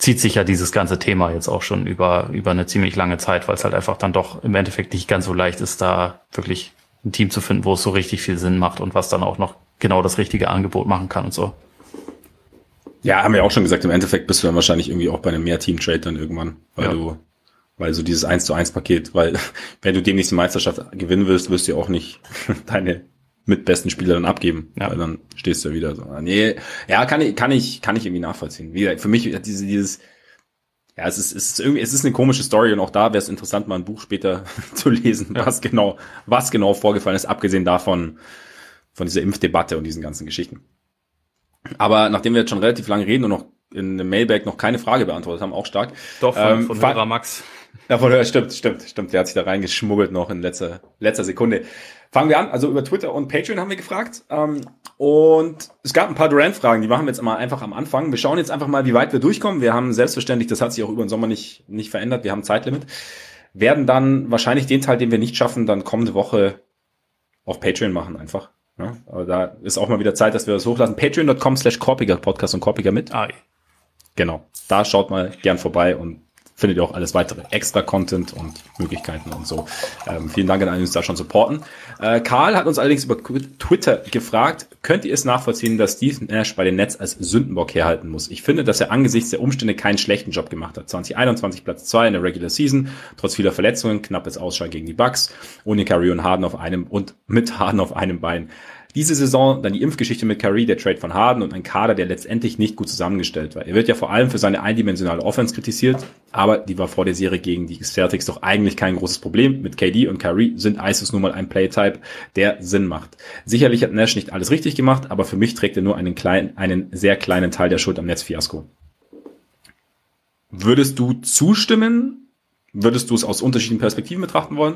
[SPEAKER 1] zieht sich ja dieses ganze Thema jetzt auch schon über eine ziemlich lange Zeit, weil es halt einfach dann doch im Endeffekt nicht ganz so leicht ist, da wirklich ein Team zu finden, wo es so richtig viel Sinn macht und was dann auch noch genau das richtige Angebot machen kann und so.
[SPEAKER 2] Ja, haben wir auch schon gesagt, im Endeffekt bist du dann wahrscheinlich irgendwie auch bei einem Mehr-Team-Trade dann irgendwann, weil so dieses 1-zu-1-Paket, weil wenn du demnächst die Meisterschaft gewinnen willst, wirst du ja auch nicht deine mitbesten Spieler dann abgeben, weil dann stehst du ja wieder so. Nee, ja, kann ich irgendwie nachvollziehen. Wie gesagt, für mich dieses ja, es ist eine komische Story und auch da wäre es interessant, mal ein Buch später zu lesen, was genau vorgefallen ist, abgesehen davon, von dieser Impfdebatte und diesen ganzen Geschichten. Aber nachdem wir jetzt schon relativ lange reden und noch in dem Mailbag noch keine Frage beantwortet haben, auch stark.
[SPEAKER 1] Doch, von Hörer Max.
[SPEAKER 2] Ja, stimmt. Der hat sich da reingeschmuggelt noch in letzter Sekunde. Fangen wir an. Also über Twitter und Patreon haben wir gefragt. Und es gab ein paar Durant-Fragen, die machen wir jetzt mal einfach am Anfang. Wir schauen jetzt einfach mal, wie weit wir durchkommen. Wir haben selbstverständlich, das hat sich auch über den Sommer nicht verändert, wir haben ein Zeitlimit. Werden dann wahrscheinlich den Teil, den wir nicht schaffen, dann kommende Woche auf Patreon machen einfach. Ja, aber da ist auch mal wieder Zeit, dass wir das hochlassen. Patreon.com/Korpiger-Podcast und Korpiger mit. Genau. Da schaut mal gern vorbei und findet ihr auch alles weitere. Extra Content und Möglichkeiten und so. Vielen Dank an alle, die uns da schon supporten. Karl hat uns allerdings über Twitter gefragt, könnt ihr es nachvollziehen, dass Steve Nash bei den Nets als Sündenbock herhalten muss? Ich finde, dass er angesichts der Umstände keinen schlechten Job gemacht hat. 2021 Platz 2 in der Regular Season, trotz vieler Verletzungen, knappes Ausscheiden gegen die Bucks, ohne Curry und mit Harden auf einem Bein. Diese Saison dann die Impfgeschichte mit Curry, der Trade von Harden und ein Kader, der letztendlich nicht gut zusammengestellt war. Er wird ja vor allem für seine eindimensionale Offense kritisiert, aber die war vor der Serie gegen die Celtics doch eigentlich kein großes Problem. Mit KD und Curry sind Isos nun mal ein Playtype, der Sinn macht. Sicherlich hat Nash nicht alles richtig gemacht, aber für mich trägt er nur einen sehr kleinen Teil der Schuld am Netzfiasko. Würdest du zustimmen? Würdest du es aus unterschiedlichen Perspektiven betrachten wollen?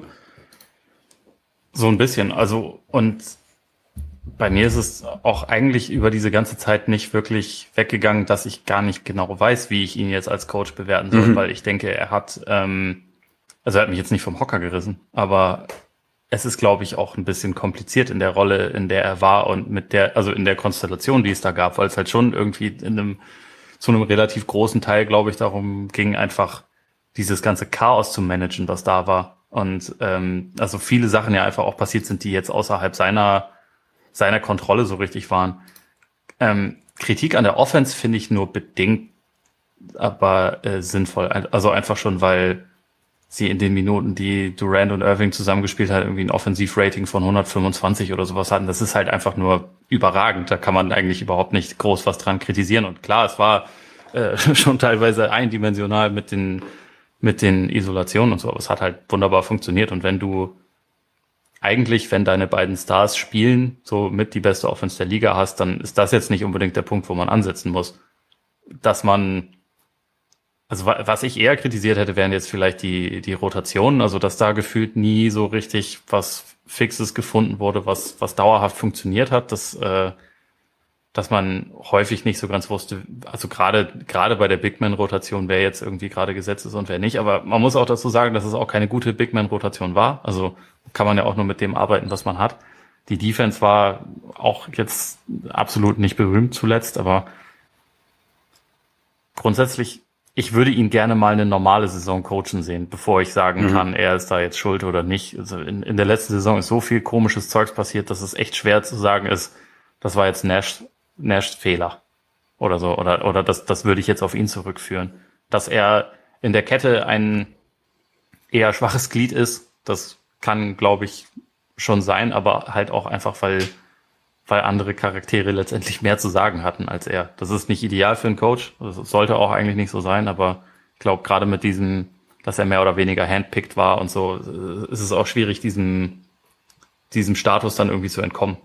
[SPEAKER 1] So ein bisschen, also und bei mir ist es auch eigentlich über diese ganze Zeit nicht wirklich weggegangen, dass ich gar nicht genau weiß, wie ich ihn jetzt als Coach bewerten soll, weil ich denke, er hat mich jetzt nicht vom Hocker gerissen, aber es ist, glaube ich, auch ein bisschen kompliziert in der Rolle, in der er war und in der Konstellation, die es da gab, weil es halt schon irgendwie zu einem relativ großen Teil, glaube ich, darum ging, einfach dieses ganze Chaos zu managen, was da war. Und also viele Sachen ja einfach auch passiert sind, die jetzt außerhalb seiner Kontrolle so richtig waren. Kritik an der Offense finde ich nur bedingt, aber sinnvoll. Also einfach schon, weil sie in den Minuten, die Durant und Irving zusammengespielt hat, irgendwie ein Offensivrating von 125 oder sowas hatten. Das ist halt einfach nur überragend. Da kann man eigentlich überhaupt nicht groß was dran kritisieren. Und klar, es war schon teilweise eindimensional mit den Isolationen und so, aber es hat halt wunderbar funktioniert. Und wenn deine beiden Stars spielen, so mit die beste Offense der Liga hast, dann ist das jetzt nicht unbedingt der Punkt, wo man ansetzen muss. Was ich eher kritisiert hätte, wären jetzt vielleicht die Rotationen, also dass da gefühlt nie so richtig was Fixes gefunden wurde, was dauerhaft funktioniert hat, dass man häufig nicht so ganz wusste, also gerade bei der Big-Man-Rotation, wer jetzt irgendwie gerade gesetzt ist und wer nicht. Aber man muss auch dazu sagen, dass es auch keine gute Big-Man-Rotation war. Also kann man ja auch nur mit dem arbeiten, was man hat. Die Defense war auch jetzt absolut nicht berühmt zuletzt, aber grundsätzlich, ich würde ihn gerne mal eine normale Saison coachen sehen, bevor ich sagen kann, er ist da jetzt schuld oder nicht. Also in der letzten Saison ist so viel komisches Zeugs passiert, dass es echt schwer zu sagen ist, das war jetzt Nash Fehler oder so, oder das würde ich jetzt auf ihn zurückführen. Dass er in der Kette ein eher schwaches Glied ist, das kann, glaube ich, schon sein, aber halt auch einfach, weil andere Charaktere letztendlich mehr zu sagen hatten als er. Das ist nicht ideal für einen Coach, das sollte auch eigentlich nicht so sein, aber ich glaube, gerade mit diesem, dass er mehr oder weniger handpicked war und so, ist es auch schwierig, diesem Status dann irgendwie zu entkommen.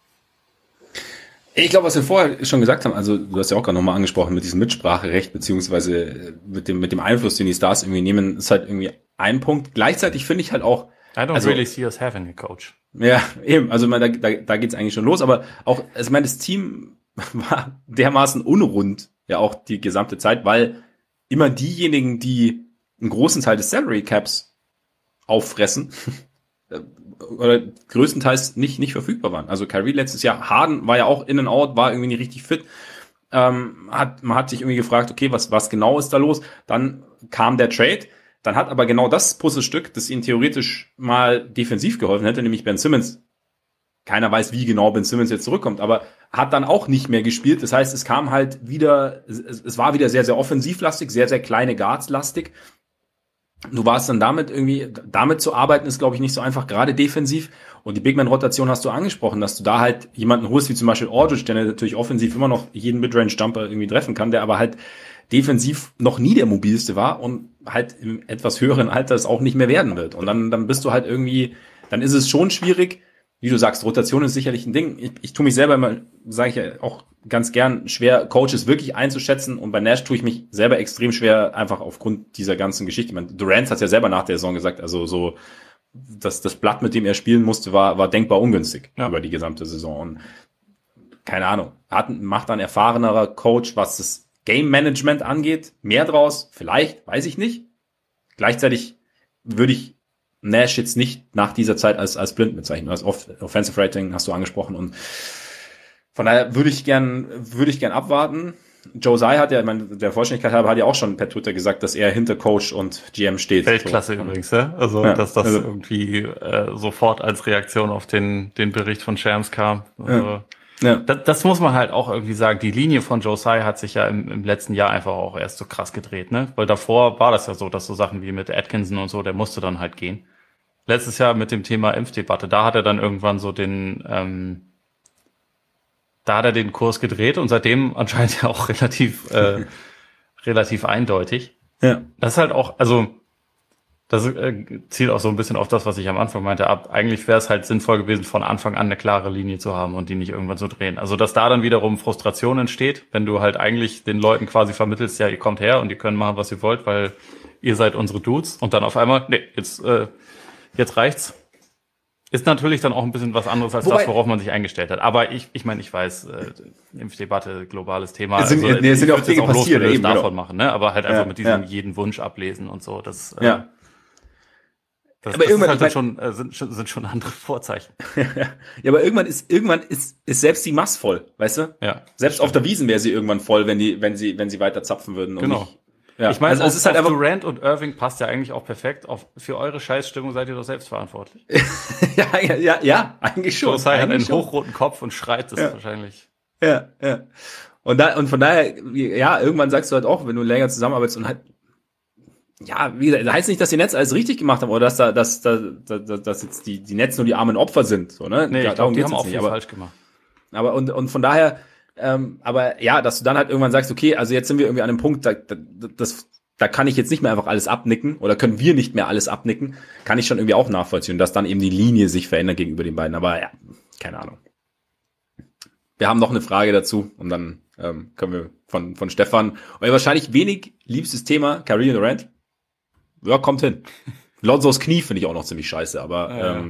[SPEAKER 2] Ich glaube, was wir vorher schon gesagt haben, also du hast ja auch gerade nochmal angesprochen mit diesem Mitspracherecht, beziehungsweise mit dem Einfluss, den die Stars irgendwie nehmen, ist halt irgendwie ein Punkt. Gleichzeitig finde ich halt auch,
[SPEAKER 1] I don't really see us having a coach.
[SPEAKER 2] Ja, eben, also da geht's eigentlich schon los, aber auch, also ich meine, das Team war dermaßen unrund, ja auch die gesamte Zeit, weil immer diejenigen, die einen großen Teil des Salary Caps auffressen, oder größtenteils nicht verfügbar waren. Also Kyrie letztes Jahr, Harden war ja auch in and out, war irgendwie nicht richtig fit. man hat sich irgendwie gefragt, okay, was genau ist da los? Dann kam der Trade. Dann hat aber genau das Puzzlestück, das ihnen theoretisch mal defensiv geholfen hätte, nämlich Ben Simmons. Keiner weiß, wie genau Ben Simmons jetzt zurückkommt, aber hat dann auch nicht mehr gespielt. Das heißt, es kam halt wieder, es war wieder sehr, sehr offensivlastig, sehr, sehr kleine Guards-lastig. Du warst dann damit zu arbeiten, ist, glaube ich, nicht so einfach, gerade defensiv. Und die Big-Man-Rotation hast du angesprochen, dass du da halt jemanden holst, wie zum Beispiel Aldridge, der natürlich offensiv immer noch jeden Midrange-Jumper irgendwie treffen kann, der aber halt defensiv noch nie der mobilste war und halt im etwas höheren Alter es auch nicht mehr werden wird. Und dann bist du halt irgendwie, dann ist es schon schwierig. Wie du sagst, Rotation ist sicherlich ein Ding. Ich tue mich selber immer, sage ich ja auch ganz gern, schwer, Coaches wirklich einzuschätzen. Und bei Nash tue ich mich selber extrem schwer, einfach aufgrund dieser ganzen Geschichte. Ich meine, Durant hat ja selber nach der Saison gesagt, also so, das Blatt, mit dem er spielen musste, war denkbar ungünstig über die gesamte Saison. Und keine Ahnung, macht ein erfahrenerer Coach, was das Game Management angeht, mehr draus? Vielleicht, weiß ich nicht. Gleichzeitig würde ich Nash jetzt nicht nach dieser Zeit als blind bezeichnen. Das Offensive Rating hast du angesprochen und von daher würde ich gern abwarten. Josiah hat ja, der Vollständigkeit halber, hat ja auch schon per Twitter gesagt, dass er hinter Coach und GM steht.
[SPEAKER 1] Weltklasse so. Übrigens, ja? Also, dass das irgendwie sofort als Reaktion auf den Bericht von Shams kam. Also, das muss man halt auch irgendwie sagen. Die Linie von Josiah hat sich ja im letzten Jahr einfach auch erst so krass gedreht, ne? Weil davor war das ja so, dass so Sachen wie mit Atkinson und so, der musste dann halt gehen. Letztes Jahr mit dem Thema Impfdebatte, da hat er dann irgendwann so den Kurs gedreht und seitdem anscheinend ja auch relativ eindeutig. Ja. Das ist halt auch, also das zielt auch so ein bisschen auf das, was ich am Anfang meinte, ab. Eigentlich wäre es halt sinnvoll gewesen, von Anfang an eine klare Linie zu haben und die nicht irgendwann zu drehen. Also, dass da dann wiederum Frustration entsteht, wenn du halt eigentlich den Leuten quasi vermittelst, ja, ihr kommt her und ihr könnt machen, was ihr wollt, weil ihr seid unsere Dudes. Und dann auf einmal, nee, jetzt reicht's. Ist natürlich dann auch ein bisschen was anderes als das, worauf man sich eingestellt hat. Aber ich meine, ich weiß, Impfdebatte, globales Thema.
[SPEAKER 2] Es sind ja auch Dinge passiert,
[SPEAKER 1] eben davon machen, ne? Aber halt einfach mit diesem jeden Wunsch ablesen und so. Das
[SPEAKER 2] aber irgendwann
[SPEAKER 1] ist halt sind schon andere Vorzeichen.
[SPEAKER 2] Ja, aber irgendwann ist selbst die Mass voll, weißt du?
[SPEAKER 1] Ja.
[SPEAKER 2] Selbst auf der Wiesn wäre sie irgendwann voll, wenn sie weiter zapfen würden.
[SPEAKER 1] Genau. Ich meine, also es ist halt einfach, Durant und Irving passt ja eigentlich auch perfekt. Für eure Scheißstimmung seid ihr doch selbst verantwortlich.
[SPEAKER 2] ja, eigentlich schon.
[SPEAKER 1] Josiah hat einen hochroten Kopf und schreit das wahrscheinlich.
[SPEAKER 2] Ja. Und von daher, ja, irgendwann sagst du halt auch, wenn du länger zusammenarbeitest und halt, ja, wie gesagt, das heißt nicht, dass die Nets alles richtig gemacht haben oder dass jetzt die Nets nur die armen Opfer sind, so, ne?
[SPEAKER 1] Nee, ich glaube, die haben auch viel falsch gemacht.
[SPEAKER 2] Aber und von daher, aber ja, dass du dann halt irgendwann sagst, okay, also jetzt sind wir irgendwie an einem Punkt, da kann ich jetzt nicht mehr einfach alles abnicken oder können wir nicht mehr alles abnicken, kann ich schon irgendwie auch nachvollziehen, dass dann eben die Linie sich verändert gegenüber den beiden. Aber ja, keine Ahnung. Wir haben noch eine Frage dazu und dann können wir von Stefan, euer wahrscheinlich wenig liebstes Thema, Kyrie Durant. Ja, kommt hin. Lonzos Knie finde ich auch noch ziemlich scheiße, aber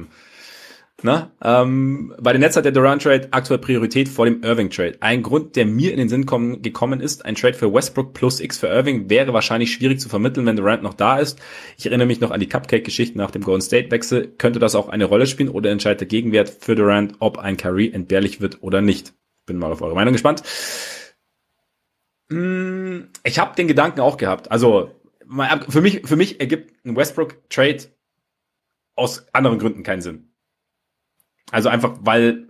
[SPEAKER 2] bei den Nets hat der Durant-Trade aktuell Priorität vor dem Irving-Trade. Ein Grund, der mir in den Sinn gekommen ist, ein Trade für Westbrook plus X für Irving wäre wahrscheinlich schwierig zu vermitteln, wenn Durant noch da ist. Ich erinnere mich noch an die Cupcake-Geschichten nach dem Golden State-Wechsel. Könnte das auch eine Rolle spielen oder entscheidet der Gegenwert für Durant, ob ein Kyrie entbehrlich wird oder nicht? Bin mal auf eure Meinung gespannt. Ich habe den Gedanken auch gehabt. Also für mich ergibt ein Westbrook-Trade aus anderen Gründen keinen Sinn. Also einfach, weil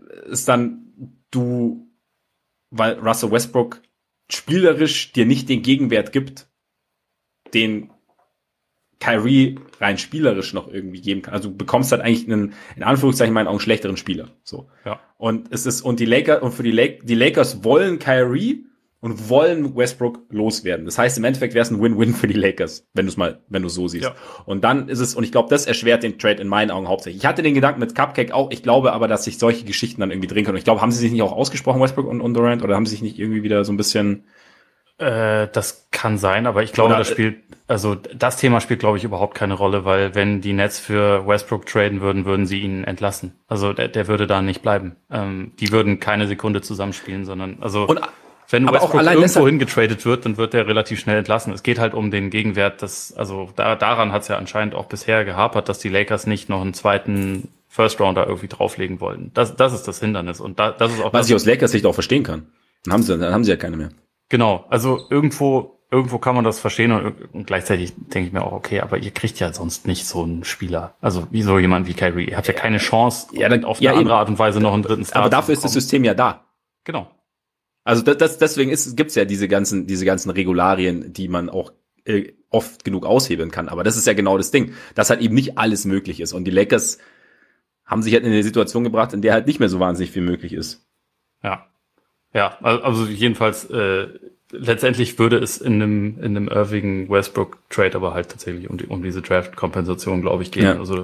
[SPEAKER 2] Russell Westbrook spielerisch dir nicht den Gegenwert gibt, den Kyrie rein spielerisch noch irgendwie geben kann. Also du bekommst halt eigentlich einen, in Anführungszeichen, meinen Augen schlechteren Spieler. So. Ja. Und die Lakers wollen Kyrie und wollen Westbrook loswerden. Das heißt, im Endeffekt wäre es ein Win-Win für die Lakers, wenn du so siehst. Ja. Und dann ist es, und ich glaube, das erschwert den Trade in meinen Augen hauptsächlich. Ich hatte den Gedanken mit Cupcake auch, ich glaube aber, dass sich solche Geschichten dann irgendwie drehen können. Und ich glaube, haben sie sich nicht auch ausgesprochen, Westbrook und Durant, oder haben sie sich nicht irgendwie wieder so ein bisschen...
[SPEAKER 1] Das kann sein, aber ich glaube, das Thema spielt, glaube ich, überhaupt keine Rolle, weil wenn die Nets für Westbrook traden würden sie ihn entlassen. Also der würde da nicht bleiben. Die würden keine Sekunde zusammenspielen, sondern wenn Westbrook irgendwo hingetradet wird, dann wird der relativ schnell entlassen. Es geht halt um den Gegenwert, daran hat es ja anscheinend auch bisher gehapert, dass die Lakers nicht noch einen zweiten First Rounder irgendwie drauflegen wollten. Das ist das Hindernis. Und das ist auch
[SPEAKER 2] was ich aus Lakers Sicht auch verstehen kann. Dann haben sie ja keine mehr.
[SPEAKER 1] Genau, also irgendwo kann man das verstehen und gleichzeitig denke ich mir auch, okay, aber ihr kriegt ja sonst nicht so einen Spieler. Also wie so jemand wie Kyrie. Ihr habt ja keine Chance, auf eine andere Art und Weise noch einen dritten Star
[SPEAKER 2] aber dafür ist das System ja da.
[SPEAKER 1] Genau.
[SPEAKER 2] Also deswegen gibt's ja diese ganzen Regularien, die man auch oft genug aushebeln kann. Aber das ist ja genau das Ding, dass halt eben nicht alles möglich ist. Und die Lakers haben sich halt in eine Situation gebracht, in der halt nicht mehr so wahnsinnig viel möglich ist.
[SPEAKER 1] Ja, also jedenfalls letztendlich würde es in einem Irving Westbrook Trade aber halt tatsächlich um diese Draft-Kompensation, glaube ich, gehen. Ja. Also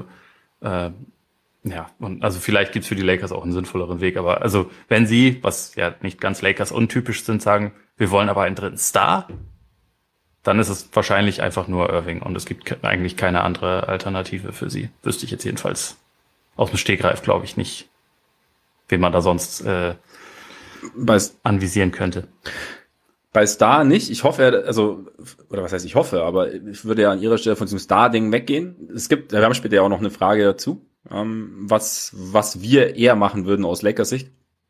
[SPEAKER 1] und also vielleicht gibt's für die Lakers auch einen sinnvolleren Weg, aber also wenn sie, was ja nicht ganz Lakers untypisch sind, sagen, wir wollen aber einen dritten Star, dann ist es wahrscheinlich einfach nur Irving und es gibt eigentlich keine andere Alternative für sie. Wüsste ich jetzt jedenfalls aus dem Stegreif, glaube ich nicht, wen man da sonst anvisieren könnte.
[SPEAKER 2] Bei Star nicht. Ich hoffe, oder was heißt ich hoffe, aber ich würde ja an ihrer Stelle von diesem Star-Ding weggehen. Wir haben später ja auch noch eine Frage dazu, was wir eher machen würden aus Lakers Sicht.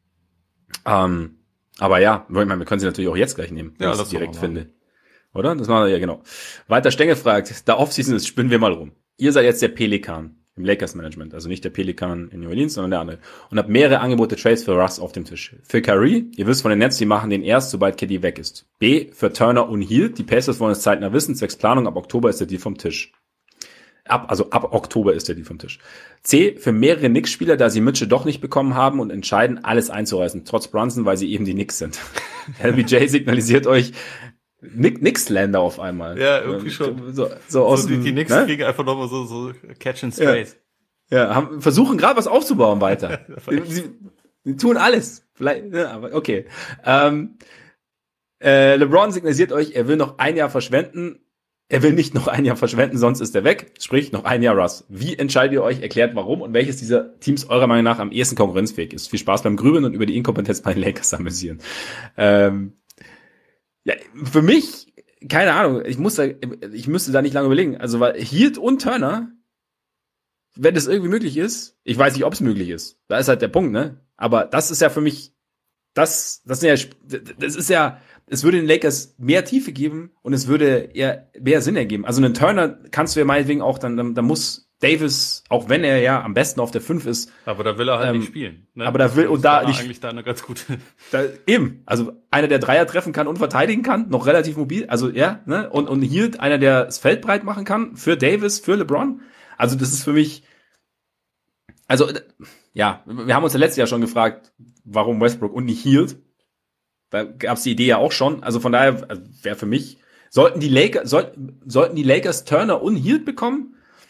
[SPEAKER 2] Aber ja, wir können sie natürlich auch jetzt gleich nehmen, wenn ich es direkt finde. Oder? Das machen wir ja, genau. Walter Stenge fragt, da Offseason ist, spinnen wir mal rum. Ihr seid jetzt der Pelikan im Lakers-Management, also nicht der Pelikan in New Orleans, sondern der andere. Und habt mehrere Angebote Trades für Russ auf dem Tisch. Für Kyrie, ihr wisst von den Nets, die machen den erst, sobald KD weg ist. B, für Turner und Hield, die Pacers wollen es zeitnah wissen, zwecks Planung, ab Oktober ist der Deal vom Tisch. Ab Oktober ist der Deal vom Tisch. C, für mehrere Knicks-Spieler, da sie Mitchell doch nicht bekommen haben und entscheiden, alles einzureißen, trotz Brunson, weil sie eben die Knicks sind. LBJ signalisiert euch, Knicks-Länder auf einmal.
[SPEAKER 1] Ja, irgendwie schon.
[SPEAKER 2] So aus
[SPEAKER 1] die Knicks kriegen einfach nochmal so Catch in Space.
[SPEAKER 2] Ja, versuchen gerade was aufzubauen weiter. sie tun alles. Vielleicht, ja, aber okay. LeBron signalisiert euch, er will noch ein Jahr verschwenden. Er will nicht noch ein Jahr verschwenden, sonst ist er weg. Sprich, noch ein Jahr Russ. Wie entscheidet ihr euch? Erklärt warum und welches dieser Teams eurer Meinung nach am ehesten konkurrenzfähig ist. Viel Spaß beim Grübeln und über die Inkompetenz bei den Lakers amüsieren. Ja, für mich, keine Ahnung, ich müsste da nicht lange überlegen. Also, weil Hield und Turner, wenn das irgendwie möglich ist, ich weiß nicht, ob es möglich ist. Da ist halt der Punkt, ne? Aber das ist ja für mich, es würde den Lakers mehr Tiefe geben und es würde eher mehr Sinn ergeben. Also einen Turner kannst du ja meinetwegen auch, dann muss Davis, auch wenn er ja am besten auf der 5 ist.
[SPEAKER 1] Aber da will er halt nicht spielen. Ne?
[SPEAKER 2] Aber da will, und da nicht.
[SPEAKER 1] Eigentlich da eine ganz gute.
[SPEAKER 2] Eben. Also einer, der Dreier treffen kann und verteidigen kann, noch relativ mobil. Also, ja, ne? Und Hield, einer, der das Feld breit machen kann, für Davis, für LeBron. Also, das ist für mich, also, ja, wir haben uns ja letztes Jahr schon gefragt, warum Westbrook und nicht Hield. Da gab's die Idee ja auch schon. Also von daher wäre für mich, sollten die Lakers Turner und Hield bekommen,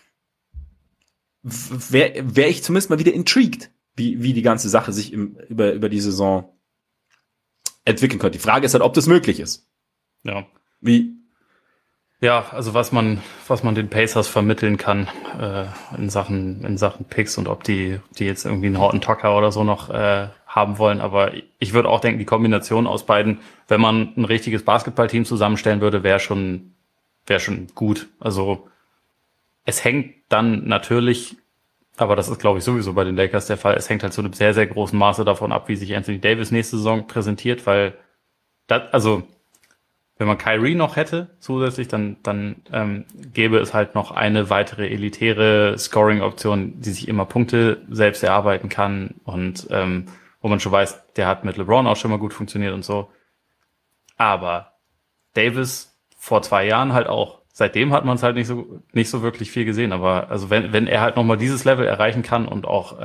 [SPEAKER 2] wäre ich zumindest mal wieder intrigued, wie die ganze Sache sich über die Saison entwickeln könnte. Die Frage ist halt, ob das möglich ist.
[SPEAKER 1] Ja.
[SPEAKER 2] Wie?
[SPEAKER 1] Ja, also was man den Pacers vermitteln kann in Sachen Picks und ob die jetzt irgendwie einen Horton Tucker oder so noch haben wollen. Aber ich würde auch denken, die Kombination aus beiden, wenn man ein richtiges Basketballteam zusammenstellen würde, wäre schon gut. Also es hängt dann natürlich, aber das ist, glaube ich, sowieso bei den Lakers der Fall, es hängt halt zu einem sehr, sehr großen Maße davon ab, wie sich Anthony Davis nächste Saison präsentiert, weil wenn man Kyrie noch hätte zusätzlich, dann gäbe es halt noch eine weitere elitäre Scoring-Option, die sich immer Punkte selbst erarbeiten kann und wo man schon weiß, der hat mit LeBron auch schon mal gut funktioniert und so. Aber Davis vor 2 Jahren halt auch. Seitdem hat man es halt nicht so wirklich viel gesehen. Aber also wenn er halt nochmal dieses Level erreichen kann und auch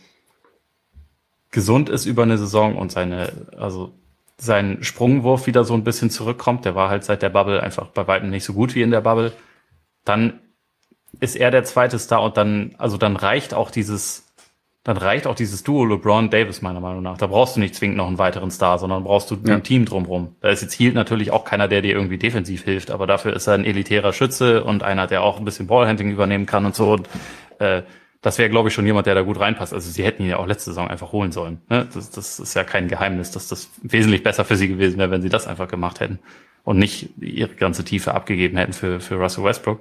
[SPEAKER 1] gesund ist über eine Saison und sein Sprungwurf wieder so ein bisschen zurückkommt, der war halt seit der Bubble einfach bei weitem nicht so gut wie in der Bubble, dann ist er der zweite Star und dann reicht auch dieses Duo LeBron-Davis meiner Meinung nach. Da brauchst du nicht zwingend noch einen weiteren Star, sondern brauchst du ein Team drumherum. Da ist jetzt Hield natürlich auch keiner, der dir irgendwie defensiv hilft, aber dafür ist er ein elitärer Schütze und einer, der auch ein bisschen Ballhandling übernehmen kann und so. Und das wäre, glaube ich, schon jemand, der da gut reinpasst. Also sie hätten ihn ja auch letzte Saison einfach holen sollen. Ne? Das ist ja kein Geheimnis, dass das wesentlich besser für sie gewesen wäre, wenn sie das einfach gemacht hätten und nicht ihre ganze Tiefe abgegeben hätten für Russell Westbrook.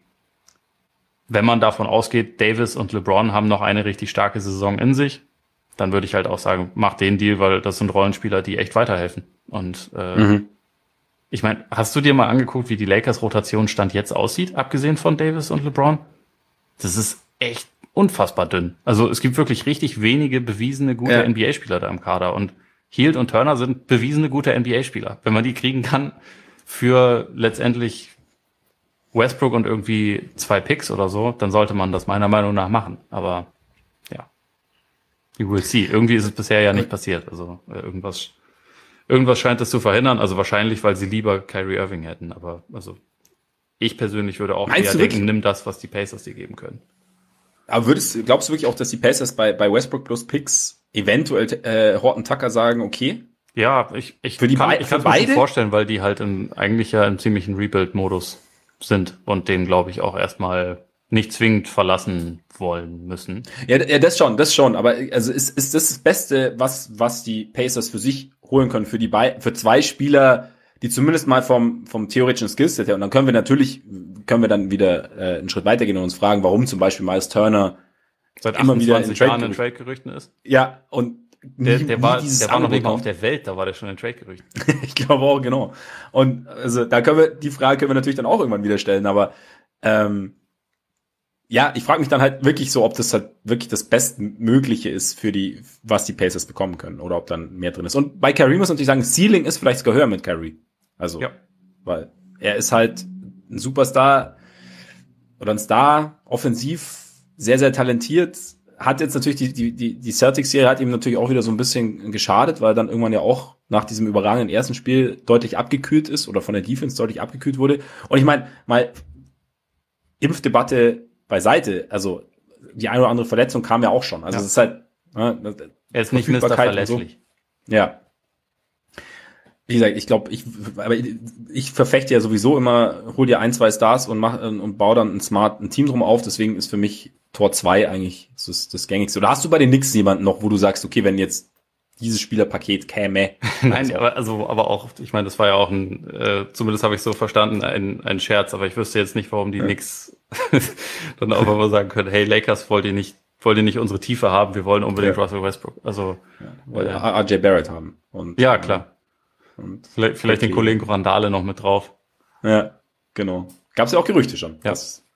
[SPEAKER 1] Wenn man davon ausgeht, Davis und LeBron haben noch eine richtig starke Saison in sich, dann würde ich halt auch sagen, mach den Deal, weil das sind Rollenspieler, die echt weiterhelfen. Und ich meine, hast du dir mal angeguckt, wie die Lakers-Rotation Stand jetzt aussieht, abgesehen von Davis und LeBron? Das ist echt unfassbar dünn. Also es gibt wirklich richtig wenige bewiesene gute NBA-Spieler da im Kader. Und Hield und Turner sind bewiesene gute NBA-Spieler. Wenn man die kriegen kann für letztendlich Westbrook und irgendwie 2 Picks oder so, dann sollte man das meiner Meinung nach machen. Aber ja, you will see. Irgendwie ist es bisher ja nicht passiert. Also irgendwas scheint es zu verhindern. Also wahrscheinlich, weil sie lieber Kyrie Irving hätten. Aber also ich persönlich würde auch eher denken, nimm das, was die Pacers dir geben können.
[SPEAKER 2] Aber glaubst du wirklich auch, dass die Pacers bei Westbrook plus Picks eventuell Horton Tucker sagen, okay?
[SPEAKER 1] Ja, ich kann es mir schon vorstellen, weil die halt eigentlich ja im ziemlichen Rebuild-Modus sind und den, glaube ich, auch erstmal nicht zwingend verlassen wollen müssen.
[SPEAKER 2] Ja, das schon. Aber also ist das Beste, was die Pacers für sich holen können, für 2 Spieler, die zumindest mal vom theoretischen Skillset her, und dann können wir dann wieder einen Schritt weitergehen und uns fragen, warum zum Beispiel Miles Turner
[SPEAKER 1] seit immer wieder in Trade-Gerüchten ist.
[SPEAKER 2] Ja, und
[SPEAKER 1] der war noch nicht mal auf der Welt, da war der schon in Trade-Gerüchten.
[SPEAKER 2] Ich glaube auch, genau. Und also die Frage können wir natürlich dann auch irgendwann wieder stellen, aber ja, ich frage mich dann halt wirklich so, ob das halt wirklich das Bestmögliche ist was die Pacers bekommen können, oder ob dann mehr drin ist. Und bei Kyrie muss man natürlich sagen, Ceiling ist vielleicht sogar höher mit Kyrie. Also, weil er ist halt ein Superstar oder ein Star, offensiv sehr, sehr talentiert. Hat jetzt natürlich die Celtics-Serie hat ihm natürlich auch wieder so ein bisschen geschadet, weil dann irgendwann ja auch nach diesem überragenden ersten Spiel deutlich abgekühlt ist oder von der Defense deutlich abgekühlt wurde. Und ich meine, mal Impfdebatte beiseite, also die eine oder andere Verletzung kam ja auch schon. Also es ist halt
[SPEAKER 1] er ist nicht Mr. Verlässlich.
[SPEAKER 2] So. Ja. Wie gesagt, ich verfechte ja sowieso immer, hol dir 1, 2 Stars und baue dann ein Team drum auf. Deswegen ist für mich Tor 2 eigentlich das Gängigste. Oder hast du bei den Knicks jemanden noch, wo du sagst, okay, wenn jetzt dieses Spielerpaket käme?
[SPEAKER 1] Nein, aber auch, ich meine, das war ja auch zumindest habe ich so verstanden, ein Scherz, aber ich wüsste jetzt nicht, warum die Knicks dann auch immer sagen können, hey, Lakers, wollt ihr nicht unsere Tiefe haben, wir wollen unbedingt Russell Westbrook. Also
[SPEAKER 2] RJ Barrett haben. Und,
[SPEAKER 1] ja, klar. Und vielleicht den Kollegen Randale noch mit drauf.
[SPEAKER 2] Ja, genau. Gab's ja auch Gerüchte schon.
[SPEAKER 1] Ja.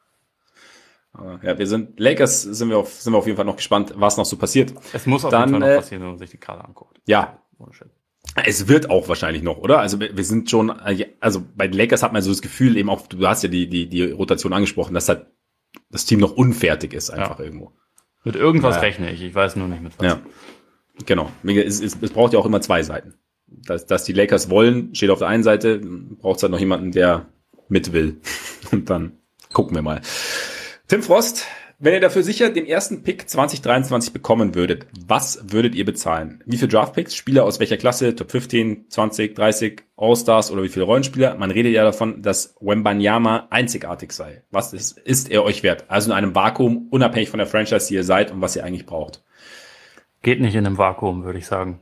[SPEAKER 2] Lakers sind wir auf jeden Fall noch gespannt, was noch so passiert.
[SPEAKER 1] Es muss auf jeden Fall noch passieren, wenn man sich die Kader anguckt.
[SPEAKER 2] Ja. Es wird auch wahrscheinlich noch, oder? Also wir sind schon, also bei den Lakers hat man so das Gefühl, eben auch, du hast ja die Rotation angesprochen, dass halt das Team noch unfertig ist, einfach irgendwo.
[SPEAKER 1] Mit irgendwas rechne ich weiß nur nicht mit was.
[SPEAKER 2] Ja, genau. Es braucht ja auch immer 2 Seiten. Dass die Lakers wollen, steht auf der einen Seite, braucht es halt noch jemanden, der mit will. Und dann gucken wir mal. Tim Frost, wenn ihr dafür sicher den ersten Pick 2023 bekommen würdet, was würdet ihr bezahlen? Wie viele Draftpicks? Spieler aus welcher Klasse? Top 15, 20, 30, All-Stars oder wie viele Rollenspieler? Man redet ja davon, dass Wembanyama einzigartig sei. Was ist er euch wert? Also in einem Vakuum, unabhängig von der Franchise, die ihr seid und was ihr eigentlich braucht.
[SPEAKER 1] Geht nicht in einem Vakuum, würde ich sagen.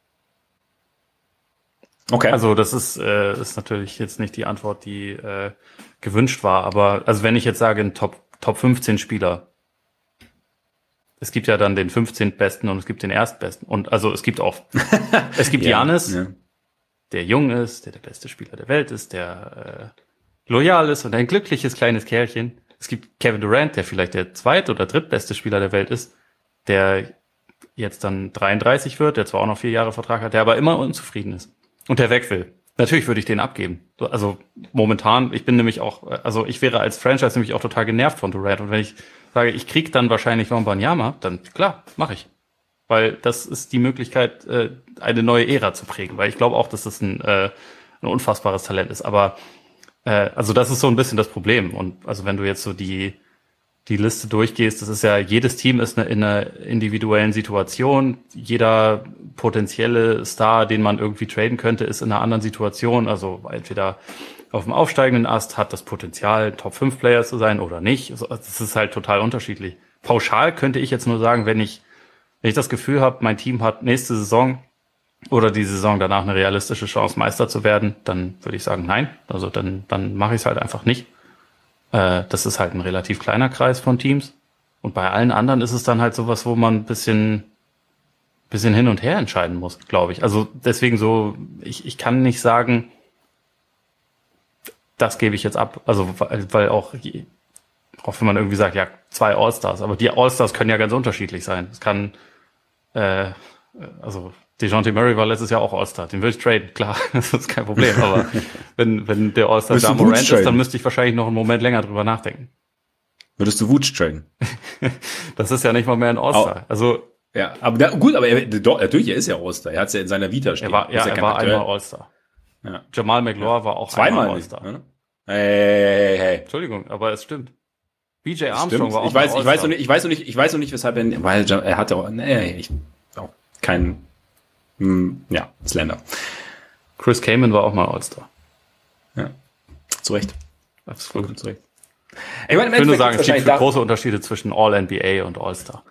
[SPEAKER 2] Okay.
[SPEAKER 1] Also das ist natürlich jetzt nicht die Antwort, die gewünscht war, aber also wenn ich jetzt sage, ein Top 15 Spieler, es gibt ja dann den 15. Besten und es gibt den Erstbesten und also es gibt Giannis, der jung ist, der beste Spieler der Welt ist, der loyal ist und ein glückliches kleines Kerlchen. Es gibt Kevin Durant, der vielleicht der zweit- oder drittbeste Spieler der Welt ist, der jetzt dann 33 wird, der zwar auch noch 4 Jahre Vertrag hat, der aber immer unzufrieden ist. Und der weg will. Natürlich würde ich den abgeben. Also momentan, ich wäre als Franchise nämlich auch total genervt von Durant. Und wenn ich sage, ich krieg dann wahrscheinlich Wembanyama, dann klar, mache ich. Weil das ist die Möglichkeit, eine neue Ära zu prägen. Weil ich glaube auch, dass das ein unfassbares Talent ist. Aber also das ist so ein bisschen das Problem. Und also wenn du jetzt so die Liste durchgehst, das ist ja, jedes Team ist in einer individuellen Situation. Jeder potenzielle Star, den man irgendwie traden könnte, ist in einer anderen Situation. Also entweder auf dem aufsteigenden Ast hat das Potenzial, Top-5-Player zu sein oder nicht. Also, das ist halt total unterschiedlich. Pauschal könnte ich jetzt nur sagen, wenn ich das Gefühl habe, mein Team hat nächste Saison oder die Saison danach eine realistische Chance, Meister zu werden, dann würde ich sagen, nein. Also dann mache ich es halt einfach nicht. Das ist halt ein relativ kleiner Kreis von Teams. Und bei allen anderen ist es dann halt sowas, wo man ein bisschen bisschen hin und her entscheiden muss, glaube ich. Also deswegen so, ich kann nicht sagen, das gebe ich jetzt ab. Also weil auch wenn man irgendwie sagt, ja, 2 All-Stars, aber die All-Stars können ja ganz unterschiedlich sein. Es kann, also DeJounte Murray war letztes Jahr auch All-Star. Den würde ich traden, klar, das ist kein Problem. Aber wenn der All-Star Ja Morant ist, dann müsste ich wahrscheinlich noch einen Moment länger drüber nachdenken.
[SPEAKER 2] Würdest du Vooch traden?
[SPEAKER 1] Das ist ja nicht mal mehr ein All-Star. Also
[SPEAKER 2] ja, aber gut, aber natürlich, er ist ja All-Star. Er hat es ja in seiner Vita stehen.
[SPEAKER 1] Er war einmal All-Star.
[SPEAKER 2] Ja.
[SPEAKER 1] Jamal McLaure war auch
[SPEAKER 2] zweimal
[SPEAKER 1] einmal All-Star.
[SPEAKER 2] Ne? Hey.
[SPEAKER 1] Entschuldigung, aber es stimmt. BJ Armstrong war auch
[SPEAKER 2] Ich weiß noch nicht, weshalb weil er hatte auch, kein, Slender.
[SPEAKER 1] Chris Kaman war auch mal All-Star.
[SPEAKER 2] Ja, zu Recht.
[SPEAKER 1] Absolut.
[SPEAKER 2] Zu Recht.
[SPEAKER 1] Ich würde nur sagen, es gibt große Unterschiede zwischen All-NBA und All-Star.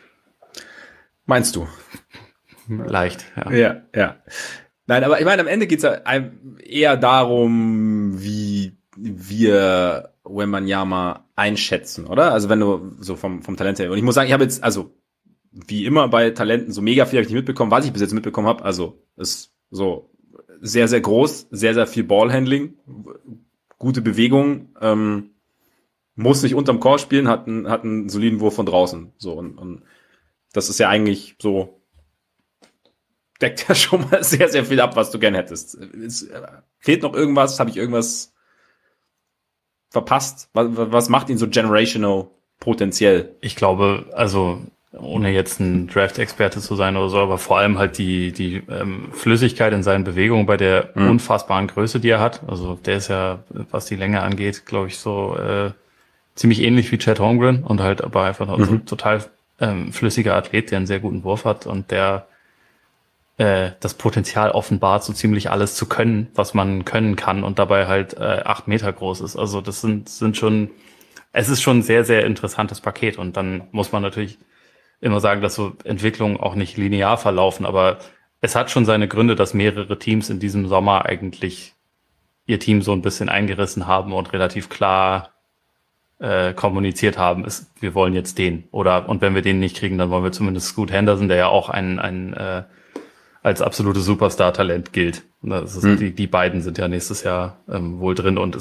[SPEAKER 2] Meinst du?
[SPEAKER 1] Leicht, ja.
[SPEAKER 2] Ja. Nein, aber ich meine, am Ende geht's ja eher darum, wie wir Wembanyama einschätzen, oder? Also wenn du so vom Talent her. Und ich muss sagen, ich habe jetzt, also wie immer bei Talenten, so mega viel habe ich nicht mitbekommen. Was ich bis jetzt mitbekommen habe, also ist so sehr, sehr groß, sehr, sehr viel Ballhandling, gute Bewegung, muss nicht unterm Korb spielen, hat einen soliden Wurf von draußen. So und das ist ja eigentlich so, deckt ja schon mal sehr, sehr viel ab, was du gern hättest. Fehlt noch irgendwas? Habe ich irgendwas verpasst? Was macht ihn so generational potenziell?
[SPEAKER 1] Ich glaube, also ohne jetzt ein Draft-Experte zu sein oder so, aber vor allem halt die Flüssigkeit in seinen Bewegungen bei der unfassbaren Größe, die er hat. Also der ist ja, was die Länge angeht, glaube ich, so ziemlich ähnlich wie Chet Holmgren und halt aber einfach noch so ein total flüssiger Athlet, der einen sehr guten Wurf hat und der das Potenzial offenbart, so ziemlich alles zu können, was man können kann und dabei halt 8 Meter groß ist. Also das sind schon, es ist schon ein sehr, sehr interessantes Paket und dann muss man natürlich immer sagen, dass so Entwicklungen auch nicht linear verlaufen, aber es hat schon seine Gründe, dass mehrere Teams in diesem Sommer eigentlich ihr Team so ein bisschen eingerissen haben und relativ klar kommuniziert haben, wir wollen jetzt den. Und wenn wir den nicht kriegen, dann wollen wir zumindest Scoot Henderson, der ja auch ein als absolutes Superstar-Talent gilt. Und das ist, die beiden sind ja nächstes Jahr wohl drin und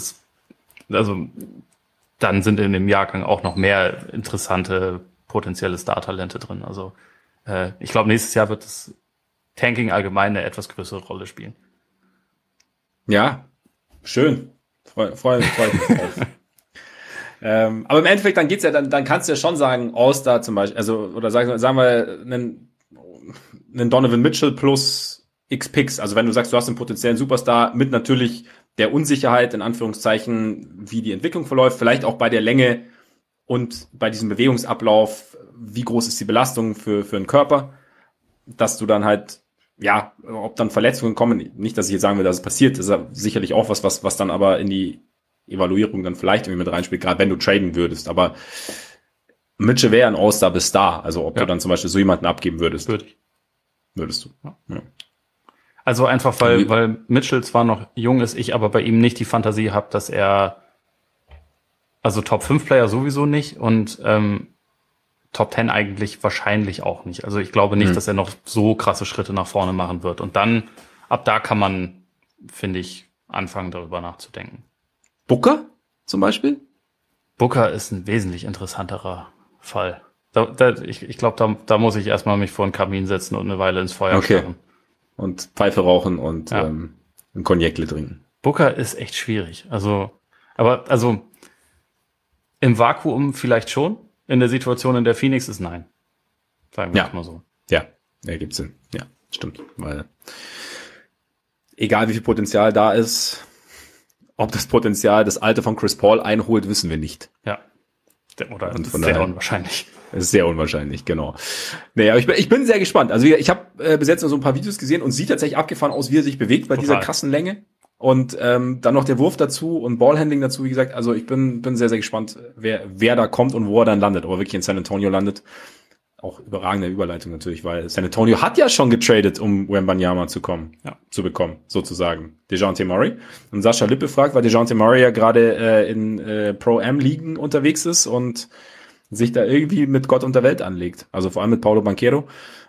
[SPEAKER 1] dann sind in dem Jahrgang auch noch mehr interessante potenzielle Star-Talente drin. Also ich glaube, nächstes Jahr wird das Tanking allgemein eine etwas größere Rolle spielen.
[SPEAKER 2] Ja, schön. Freue mich drauf. Aber im Endeffekt, dann geht's ja, dann kannst du ja schon sagen, All-Star zum Beispiel, also, oder sagen wir, einen Donovan Mitchell plus X-Picks, also wenn du sagst, du hast einen potenziellen Superstar mit natürlich der Unsicherheit, in Anführungszeichen, wie die Entwicklung verläuft, vielleicht auch bei der Länge und bei diesem Bewegungsablauf, wie groß ist die Belastung für einen Körper, dass du dann halt, ja, ob dann Verletzungen kommen, nicht, dass ich jetzt sagen will, dass es passiert, ist ja sicherlich auch was dann aber in die Evaluierung dann vielleicht irgendwie mit reinspielt, gerade wenn du traden würdest, aber Mitchell wäre ein All-Star bis Star, also ob du dann zum Beispiel so jemanden abgeben würdest. Würdest du. Ja.
[SPEAKER 1] Also einfach, weil Mitchell zwar noch jung ist, ich aber bei ihm nicht die Fantasie habe, dass er, also Top-5-Player sowieso nicht und Top 10 eigentlich wahrscheinlich auch nicht. Also ich glaube nicht, dass er noch so krasse Schritte nach vorne machen wird. Und dann, ab da kann man, finde ich, anfangen, darüber nachzudenken.
[SPEAKER 2] Booker zum Beispiel?
[SPEAKER 1] Booker ist ein wesentlich interessanterer Fall. Ich glaube, da muss ich erstmal mich vor einen Kamin setzen und eine Weile ins Feuer starren.
[SPEAKER 2] Und Pfeife rauchen und ein Cognac trinken.
[SPEAKER 1] Booker ist echt schwierig. Also im Vakuum vielleicht schon. In der Situation, in der Phoenix ist, nein. Sagen wir es mal so.
[SPEAKER 2] Ja, ergibt Sinn. Ja, stimmt. Weil egal wie viel Potenzial da ist, ob das Potenzial das Alte von Chris Paul einholt, wissen wir nicht.
[SPEAKER 1] Ja. Oder das ist sehr unwahrscheinlich.
[SPEAKER 2] Es ist sehr unwahrscheinlich, genau. Naja, aber ich bin sehr gespannt. Also ich habe bis jetzt nur so ein paar Videos gesehen und sieht tatsächlich abgefahren aus, wie er sich bewegt bei dieser krassen Länge. Und dann noch der Wurf dazu und Ballhandling dazu, wie gesagt. Also ich bin sehr, sehr gespannt, wer da kommt und wo er dann landet. Aber wirklich in San Antonio landet. Auch überragende Überleitung natürlich, weil San Antonio hat ja schon getradet, um Wembanyama zu bekommen, sozusagen. DeJounte Murray. Und Sascha Lippe fragt, weil DeJounte Murray ja gerade in Pro-Am-Ligen unterwegs ist und sich da irgendwie mit Gott und der Welt anlegt. Also vor allem mit Paulo Banchero.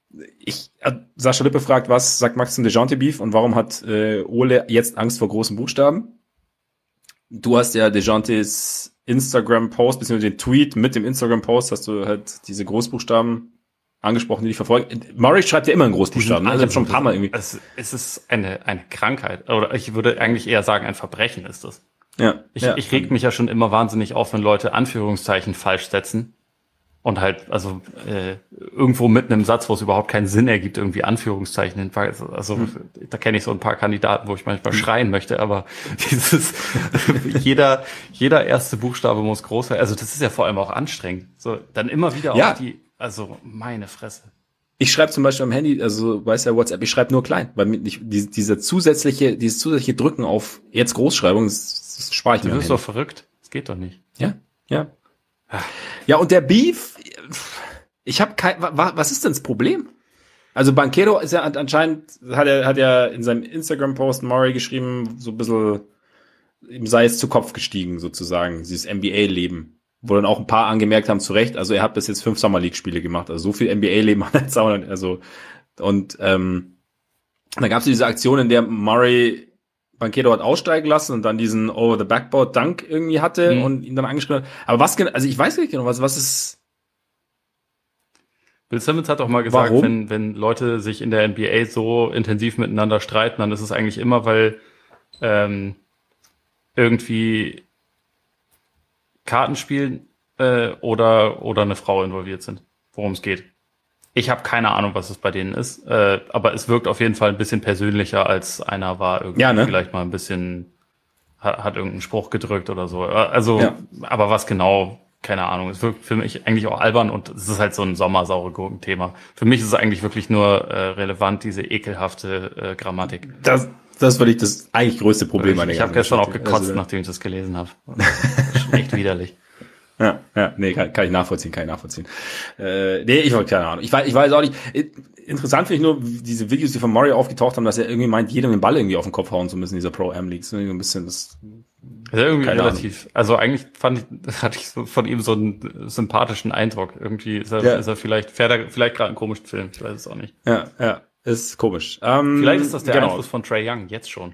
[SPEAKER 2] Sascha Lippe fragt, was sagt Max zum DeJounte-Beef und warum hat Ole jetzt Angst vor großen Buchstaben? Du hast ja DeJountes Instagram-Post, beziehungsweise den Tweet mit dem Instagram-Post, hast du halt diese Großbuchstaben angesprochen, die dich verfolgen. Murray schreibt ja immer in Großbuchstaben. Ne? Ich habe schon ein paar Mal irgendwie.
[SPEAKER 1] Es ist eine Krankheit. Oder ich würde eigentlich eher sagen, ein Verbrechen ist das.
[SPEAKER 2] Ja.
[SPEAKER 1] Ich reg mich ja schon immer wahnsinnig auf, wenn Leute Anführungszeichen falsch setzen. Und halt, irgendwo mitten im Satz, wo es überhaupt keinen Sinn ergibt, irgendwie Anführungszeichen hinpacken. Da kenne ich so ein paar Kandidaten, wo ich manchmal schreien möchte, aber jeder erste Buchstabe muss groß sein. Also das ist ja vor allem auch anstrengend. So, dann immer wieder auf meine Fresse.
[SPEAKER 2] Ich schreibe zum Beispiel am Handy, also weißt ja WhatsApp, ich schreibe nur klein, weil dieses zusätzliche Drücken auf jetzt Großschreibung, das spare ich mir.
[SPEAKER 1] Du wirst doch verrückt. Das geht doch nicht.
[SPEAKER 2] Ja. Ja, und der Beef, ich habe was ist denn das Problem? Also Banchero ist ja anscheinend, hat er in seinem Instagram-Post Murray geschrieben, so ein bisschen, ihm sei es zu Kopf gestiegen, sozusagen, dieses NBA-Leben. Wo dann auch ein paar angemerkt haben, zu Recht, also er hat bis jetzt 5 Summer League-Spiele gemacht, also so viel NBA-Leben hat er jetzt auch nicht, dann gab es diese Aktion, in der Murray Banchero hat aussteigen lassen und dann diesen Over-the-Backboard-Dunk irgendwie hatte und ihn dann angeschrieben hat. Aber was genau, also ich weiß nicht genau, was ist...
[SPEAKER 1] Bill Simmons hat auch mal gesagt, wenn Leute sich in der NBA so intensiv miteinander streiten, dann ist es eigentlich immer, weil irgendwie Kartenspielen oder eine Frau involviert sind, worum es geht. Ich habe keine Ahnung, was es bei denen ist, aber es wirkt auf jeden Fall ein bisschen persönlicher, als einer war irgendwie vielleicht mal ein bisschen, hat irgendeinen Spruch gedrückt oder so. Aber was genau, keine Ahnung. Es wirkt für mich eigentlich auch albern und es ist halt so ein sommersaure Gurken-Thema. Für mich ist es eigentlich wirklich nur relevant, diese ekelhafte Grammatik.
[SPEAKER 2] Das ist wirklich das eigentlich größte Problem.
[SPEAKER 1] Ich habe gestern auch gekotzt, nachdem ich das gelesen habe. Schon echt widerlich.
[SPEAKER 2] Ja, nee, kann ich nachvollziehen. Ich wollte keine Ahnung. Ich weiß auch nicht. Interessant finde ich nur, diese Videos, die von Murray aufgetaucht haben, dass er irgendwie meint, jedem den Ball irgendwie auf den Kopf hauen zu müssen, dieser Pro-Am-League. So ein bisschen das.
[SPEAKER 1] Ja, irgendwie relativ. Ahnung. Also eigentlich hatte ich so von ihm so einen sympathischen Eindruck. Irgendwie ist er vielleicht, fährt er vielleicht gerade einen komischen Film. Ich weiß es auch nicht.
[SPEAKER 2] Ja, ist komisch.
[SPEAKER 1] Vielleicht ist das der Einfluss von Trae Young, jetzt schon.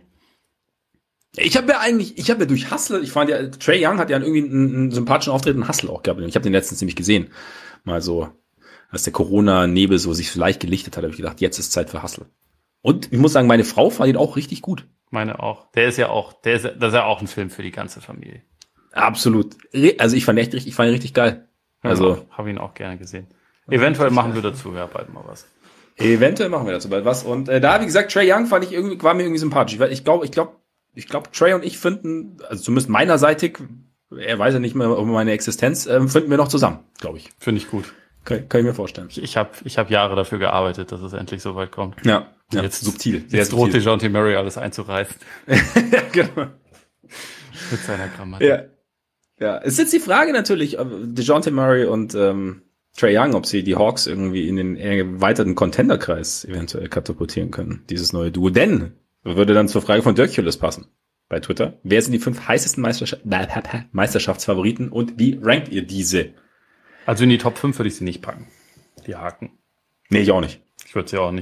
[SPEAKER 2] Ich habe ja durch Hustle, ich fand ja, Trae Young hat ja irgendwie einen sympathischen Auftritt in Hustle auch gehabt. Ich habe den letztens ziemlich gesehen. Mal so, als der Corona-Nebel so sich vielleicht gelichtet hat, habe ich gedacht, jetzt ist Zeit für Hustle. Und ich muss sagen, meine Frau fand ihn auch richtig gut.
[SPEAKER 1] Meine auch. Das ist ja auch ein Film für die ganze Familie.
[SPEAKER 2] Absolut. Also ich fand ihn richtig geil. Also
[SPEAKER 1] habe ihn auch gerne gesehen. Eventuell machen wir dazu ja bald mal was.
[SPEAKER 2] Eventuell machen wir dazu bald was. Und da, wie gesagt, Trae Young war mir irgendwie sympathisch. Ich glaube, Trae und ich finden, also zumindest meinerseitig, er weiß ja nicht mehr um meine Existenz, finden wir noch zusammen, glaube ich.
[SPEAKER 1] Finde ich gut.
[SPEAKER 2] Kann ich mir vorstellen.
[SPEAKER 1] Ich hab Jahre dafür gearbeitet, dass es endlich so weit kommt.
[SPEAKER 2] Ja,
[SPEAKER 1] jetzt
[SPEAKER 2] subtil.
[SPEAKER 1] Jetzt droht DeJounte Murray alles einzureißen.
[SPEAKER 2] Ja, genau.
[SPEAKER 1] Mit seiner Grammatik.
[SPEAKER 2] Ja. Es ist jetzt die Frage natürlich, DeJounte Murray und Trae Young, ob sie die Hawks irgendwie in den erweiterten Contender-Kreis eventuell katapultieren können, dieses neue Duo. Denn würde dann zur Frage von Dirk Hughes passen bei Twitter. Wer sind die 5 heißesten Meisterschaftsfavoriten und wie rankt ihr diese?
[SPEAKER 1] Also in die Top 5 würde ich sie nicht packen. Die Haken.
[SPEAKER 2] Nee, ich auch nicht.
[SPEAKER 1] Ich würde sie auch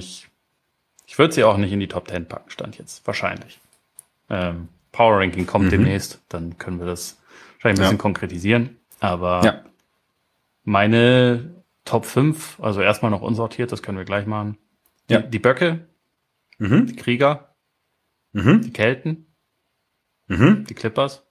[SPEAKER 1] nicht in die Top 10 packen, stand jetzt. Wahrscheinlich. Power Ranking kommt demnächst, dann können wir das wahrscheinlich ein bisschen konkretisieren. Aber meine Top 5, also erstmal noch unsortiert, das können wir gleich machen. Die Böcke, die Krieger, die Kelten, die Clippers.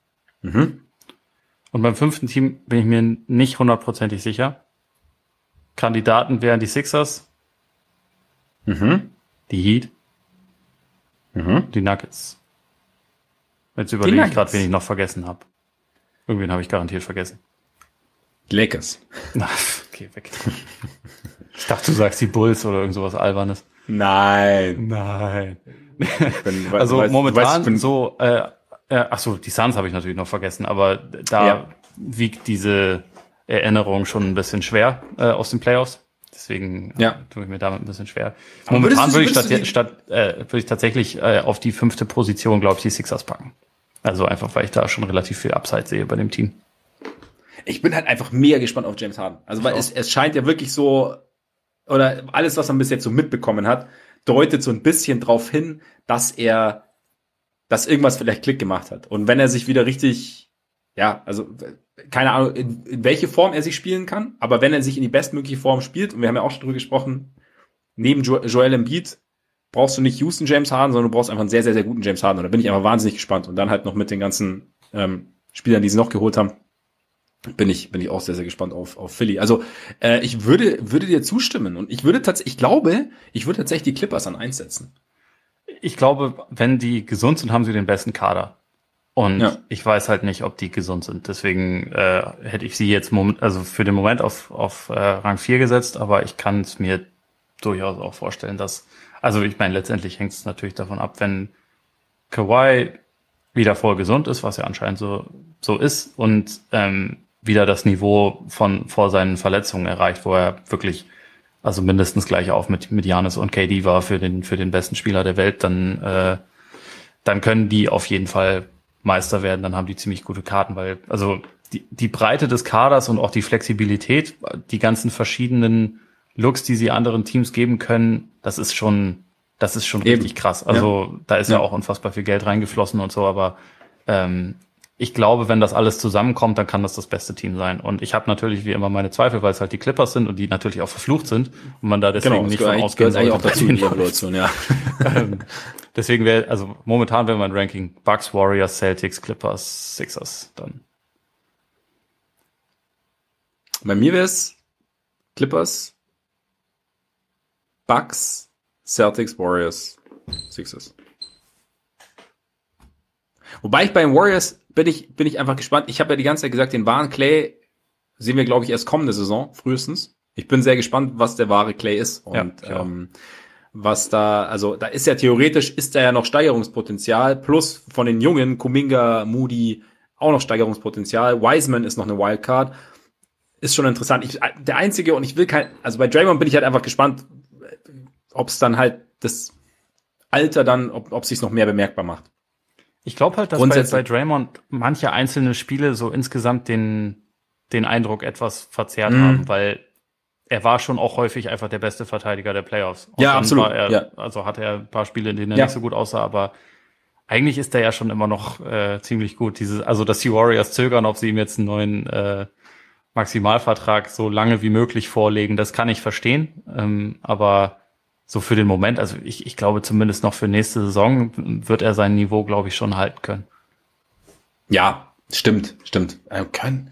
[SPEAKER 1] Und beim 5. Team bin ich mir nicht 100% sicher. Kandidaten wären die Sixers, die Heat, die Nuggets. Jetzt überlege ich gerade, wen ich noch vergessen habe. Irgendwen habe ich garantiert vergessen.
[SPEAKER 2] Die Lakers.
[SPEAKER 1] Okay, weg. Ich dachte, du sagst die Bulls oder irgend sowas Albernes.
[SPEAKER 2] Nein.
[SPEAKER 1] Also momentan die Suns habe ich natürlich noch vergessen, aber da wiegt diese Erinnerung schon ein bisschen schwer aus den Playoffs. Deswegen tue ich mir damit ein bisschen schwer. Aber momentan würde ich tatsächlich auf die 5. Position, glaube ich, die Sixers packen. Also einfach, weil ich da schon relativ viel Upside sehe bei dem Team.
[SPEAKER 2] Ich bin halt einfach mega gespannt auf James Harden. Also weil es scheint ja wirklich so, oder alles, was man bis jetzt so mitbekommen hat, deutet so ein bisschen drauf hin, dass irgendwas vielleicht Klick gemacht hat. Und wenn er sich wieder richtig, ja, also keine Ahnung, in welche Form er sich spielen kann, aber wenn er sich in die bestmögliche Form spielt, und wir haben ja auch schon drüber gesprochen, neben Joel Embiid brauchst du nicht Houston James Harden, sondern du brauchst einfach einen sehr, sehr, sehr guten James Harden. Und da bin ich einfach wahnsinnig gespannt. Und dann halt noch mit den ganzen Spielern, die sie noch geholt haben, bin ich auch sehr, sehr gespannt auf Philly. Also ich würde dir zustimmen. Und ich würde tatsächlich die Clippers an 1 setzen.
[SPEAKER 1] Ich glaube, wenn die gesund sind, haben sie den besten Kader. Und ich weiß halt nicht, ob die gesund sind. Deswegen hätte ich sie jetzt also für den Moment auf Rang 4 gesetzt, aber ich kann es mir durchaus auch vorstellen, dass, also ich meine, letztendlich hängt es natürlich davon ab, wenn Kawhi wieder voll gesund ist, was ja anscheinend so ist, und wieder das Niveau von vor seinen Verletzungen erreicht, wo er wirklich also mindestens gleich auf mit Giannis und KD war für den besten Spieler der Welt, dann können die auf jeden Fall Meister werden, dann haben die ziemlich gute Karten, weil also die Breite des Kaders und auch die Flexibilität, die ganzen verschiedenen Looks, die sie anderen Teams geben können, das ist schon richtig krass. Also da ist ja auch unfassbar viel Geld reingeflossen und so, aber ich glaube, wenn das alles zusammenkommt, dann kann das beste Team sein. Und ich habe natürlich wie immer meine Zweifel, weil es halt die Clippers sind und die natürlich auch verflucht sind und man da deswegen nicht von ausgehen sollte.
[SPEAKER 2] Auch dazu in die Evolution, ja.
[SPEAKER 1] Deswegen momentan wäre mein Ranking Bucks, Warriors, Celtics, Clippers, Sixers dann.
[SPEAKER 2] Bei mir wäre es Clippers, Bucks, Celtics, Warriors, Sixers. Wobei ich bei den Warriors bin ich einfach gespannt. Ich habe ja die ganze Zeit gesagt, den wahren Clay sehen wir, glaube ich, erst kommende Saison, frühestens. Ich bin sehr gespannt, was der wahre Clay ist. Und was da ist ja theoretisch, ist da ja noch Steigerungspotenzial. Plus von den Jungen, Kuminga, Moody, auch noch Steigerungspotenzial. Wiseman ist noch eine Wildcard. Ist schon interessant. Der Einzige, und ich will also bei Draymond bin ich halt einfach gespannt, ob es dann halt das Alter dann, ob es sich noch mehr bemerkbar macht.
[SPEAKER 1] Ich glaube halt, dass bei Draymond manche einzelne Spiele so insgesamt den Eindruck etwas verzerrt haben, weil er war schon auch häufig einfach der beste Verteidiger der Playoffs. Und
[SPEAKER 2] ja, absolut.
[SPEAKER 1] Also hatte er ein paar Spiele, in denen er nicht so gut aussah, aber eigentlich ist er ja schon immer noch ziemlich gut. Also dass die Warriors zögern, ob sie ihm jetzt einen neuen Maximalvertrag so lange wie möglich vorlegen, das kann ich verstehen. Aber so für den Moment, also ich glaube zumindest noch für nächste Saison wird er sein Niveau, glaube ich, schon halten können.
[SPEAKER 2] Ja, stimmt. Dann können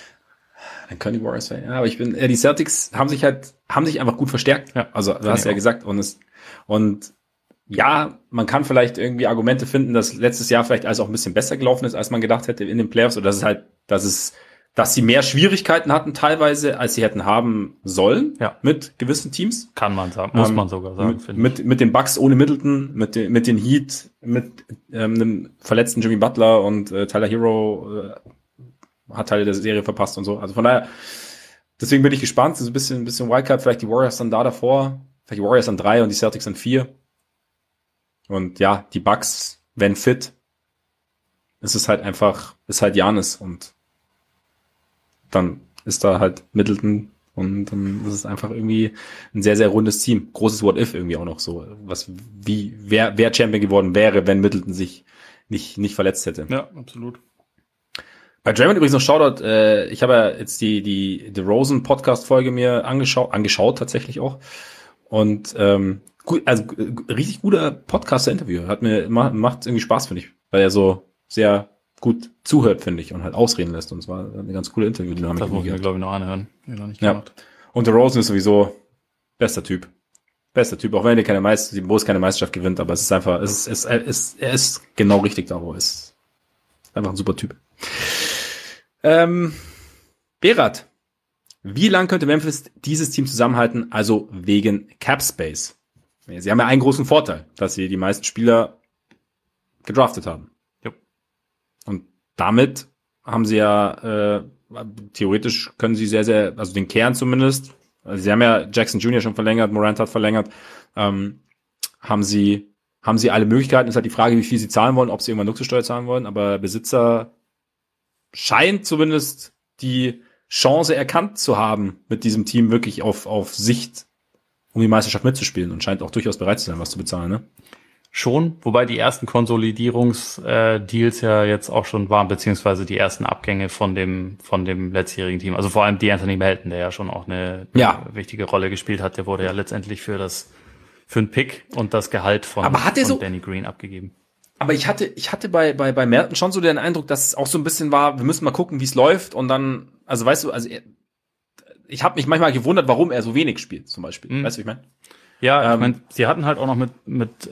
[SPEAKER 2] die Warriors sein. Ja, aber die Celtics haben sich einfach gut verstärkt. Ja, also du hast ja gesagt, und ja, man kann vielleicht irgendwie Argumente finden, dass letztes Jahr vielleicht alles auch ein bisschen besser gelaufen ist, als man gedacht hätte in den Playoffs, oder dass sie mehr Schwierigkeiten hatten teilweise, als sie hätten haben sollen, mit gewissen Teams.
[SPEAKER 1] Kann man sagen, muss man sogar sagen,
[SPEAKER 2] finde ich. Mit den Bucks ohne Middleton, mit den Heat, mit einem verletzten Jimmy Butler und Tyler Hero hat Teile der Serie verpasst und so. Also von daher, deswegen bin ich gespannt. So ein bisschen Wildcard, vielleicht die Warriors dann davor, vielleicht die Warriors an 3 und die Celtics an 4. Und ja, die Bucks, wenn fit, ist halt Giannis und dann ist da halt Middleton und dann ist es einfach irgendwie ein sehr, sehr rundes Team. Großes What-If irgendwie auch noch so. Wer Champion geworden wäre, wenn Middleton sich nicht verletzt hätte.
[SPEAKER 1] Ja, absolut.
[SPEAKER 2] Bei Draymond übrigens noch Shoutout, ich habe ja jetzt die DeRozan Podcast-Folge mir angeschaut tatsächlich auch. Und richtig guter Podcaster-Interview. Macht irgendwie Spaß, finde ich, weil er so sehr gut zuhört, finde ich, und halt ausreden lässt. Und es war eine ganz coole Interview-Dynamik.
[SPEAKER 1] Das muss ich mir, glaube ich, noch anhören. Noch nicht gemacht.
[SPEAKER 2] Und DeRozan ist sowieso bester Typ. Auch wenn er keine Meisterschaft gewinnt, aber es ist einfach, er ist genau richtig da, wo er ist. Einfach ein super Typ. Berat, wie lang könnte Memphis dieses Team zusammenhalten, also wegen Cap Space? Sie haben ja einen großen Vorteil, dass sie die meisten Spieler gedraftet haben. Und damit haben sie ja, theoretisch können sie sehr, sehr, also den Kern zumindest, also sie haben ja Jackson Jr. schon verlängert, Morant hat verlängert, haben sie alle Möglichkeiten. Ist halt die Frage, wie viel sie zahlen wollen, ob sie irgendwann Luxussteuer zahlen wollen, aber Besitzer scheint zumindest die Chance erkannt zu haben, mit diesem Team wirklich auf Sicht um die Meisterschaft mitzuspielen und scheint auch durchaus bereit zu sein, was zu bezahlen, ne?
[SPEAKER 1] Schon, wobei die ersten Konsolidierungsdeals ja jetzt auch schon waren, beziehungsweise die ersten Abgänge von dem letztjährigen Team. Also vor allem die Anthony Melton, der ja schon auch eine wichtige Rolle gespielt hat, der wurde ja letztendlich für einen Pick und das Gehalt von Danny Green abgegeben.
[SPEAKER 2] Aber ich hatte bei Melton schon so den Eindruck, dass es auch so ein bisschen war, wir müssen mal gucken, wie es läuft und dann, also weißt du, ich habe mich manchmal gewundert, warum er so wenig spielt, zum Beispiel. Weißt du, wie ich meine?
[SPEAKER 1] Ja, ich meine, sie hatten halt auch noch mit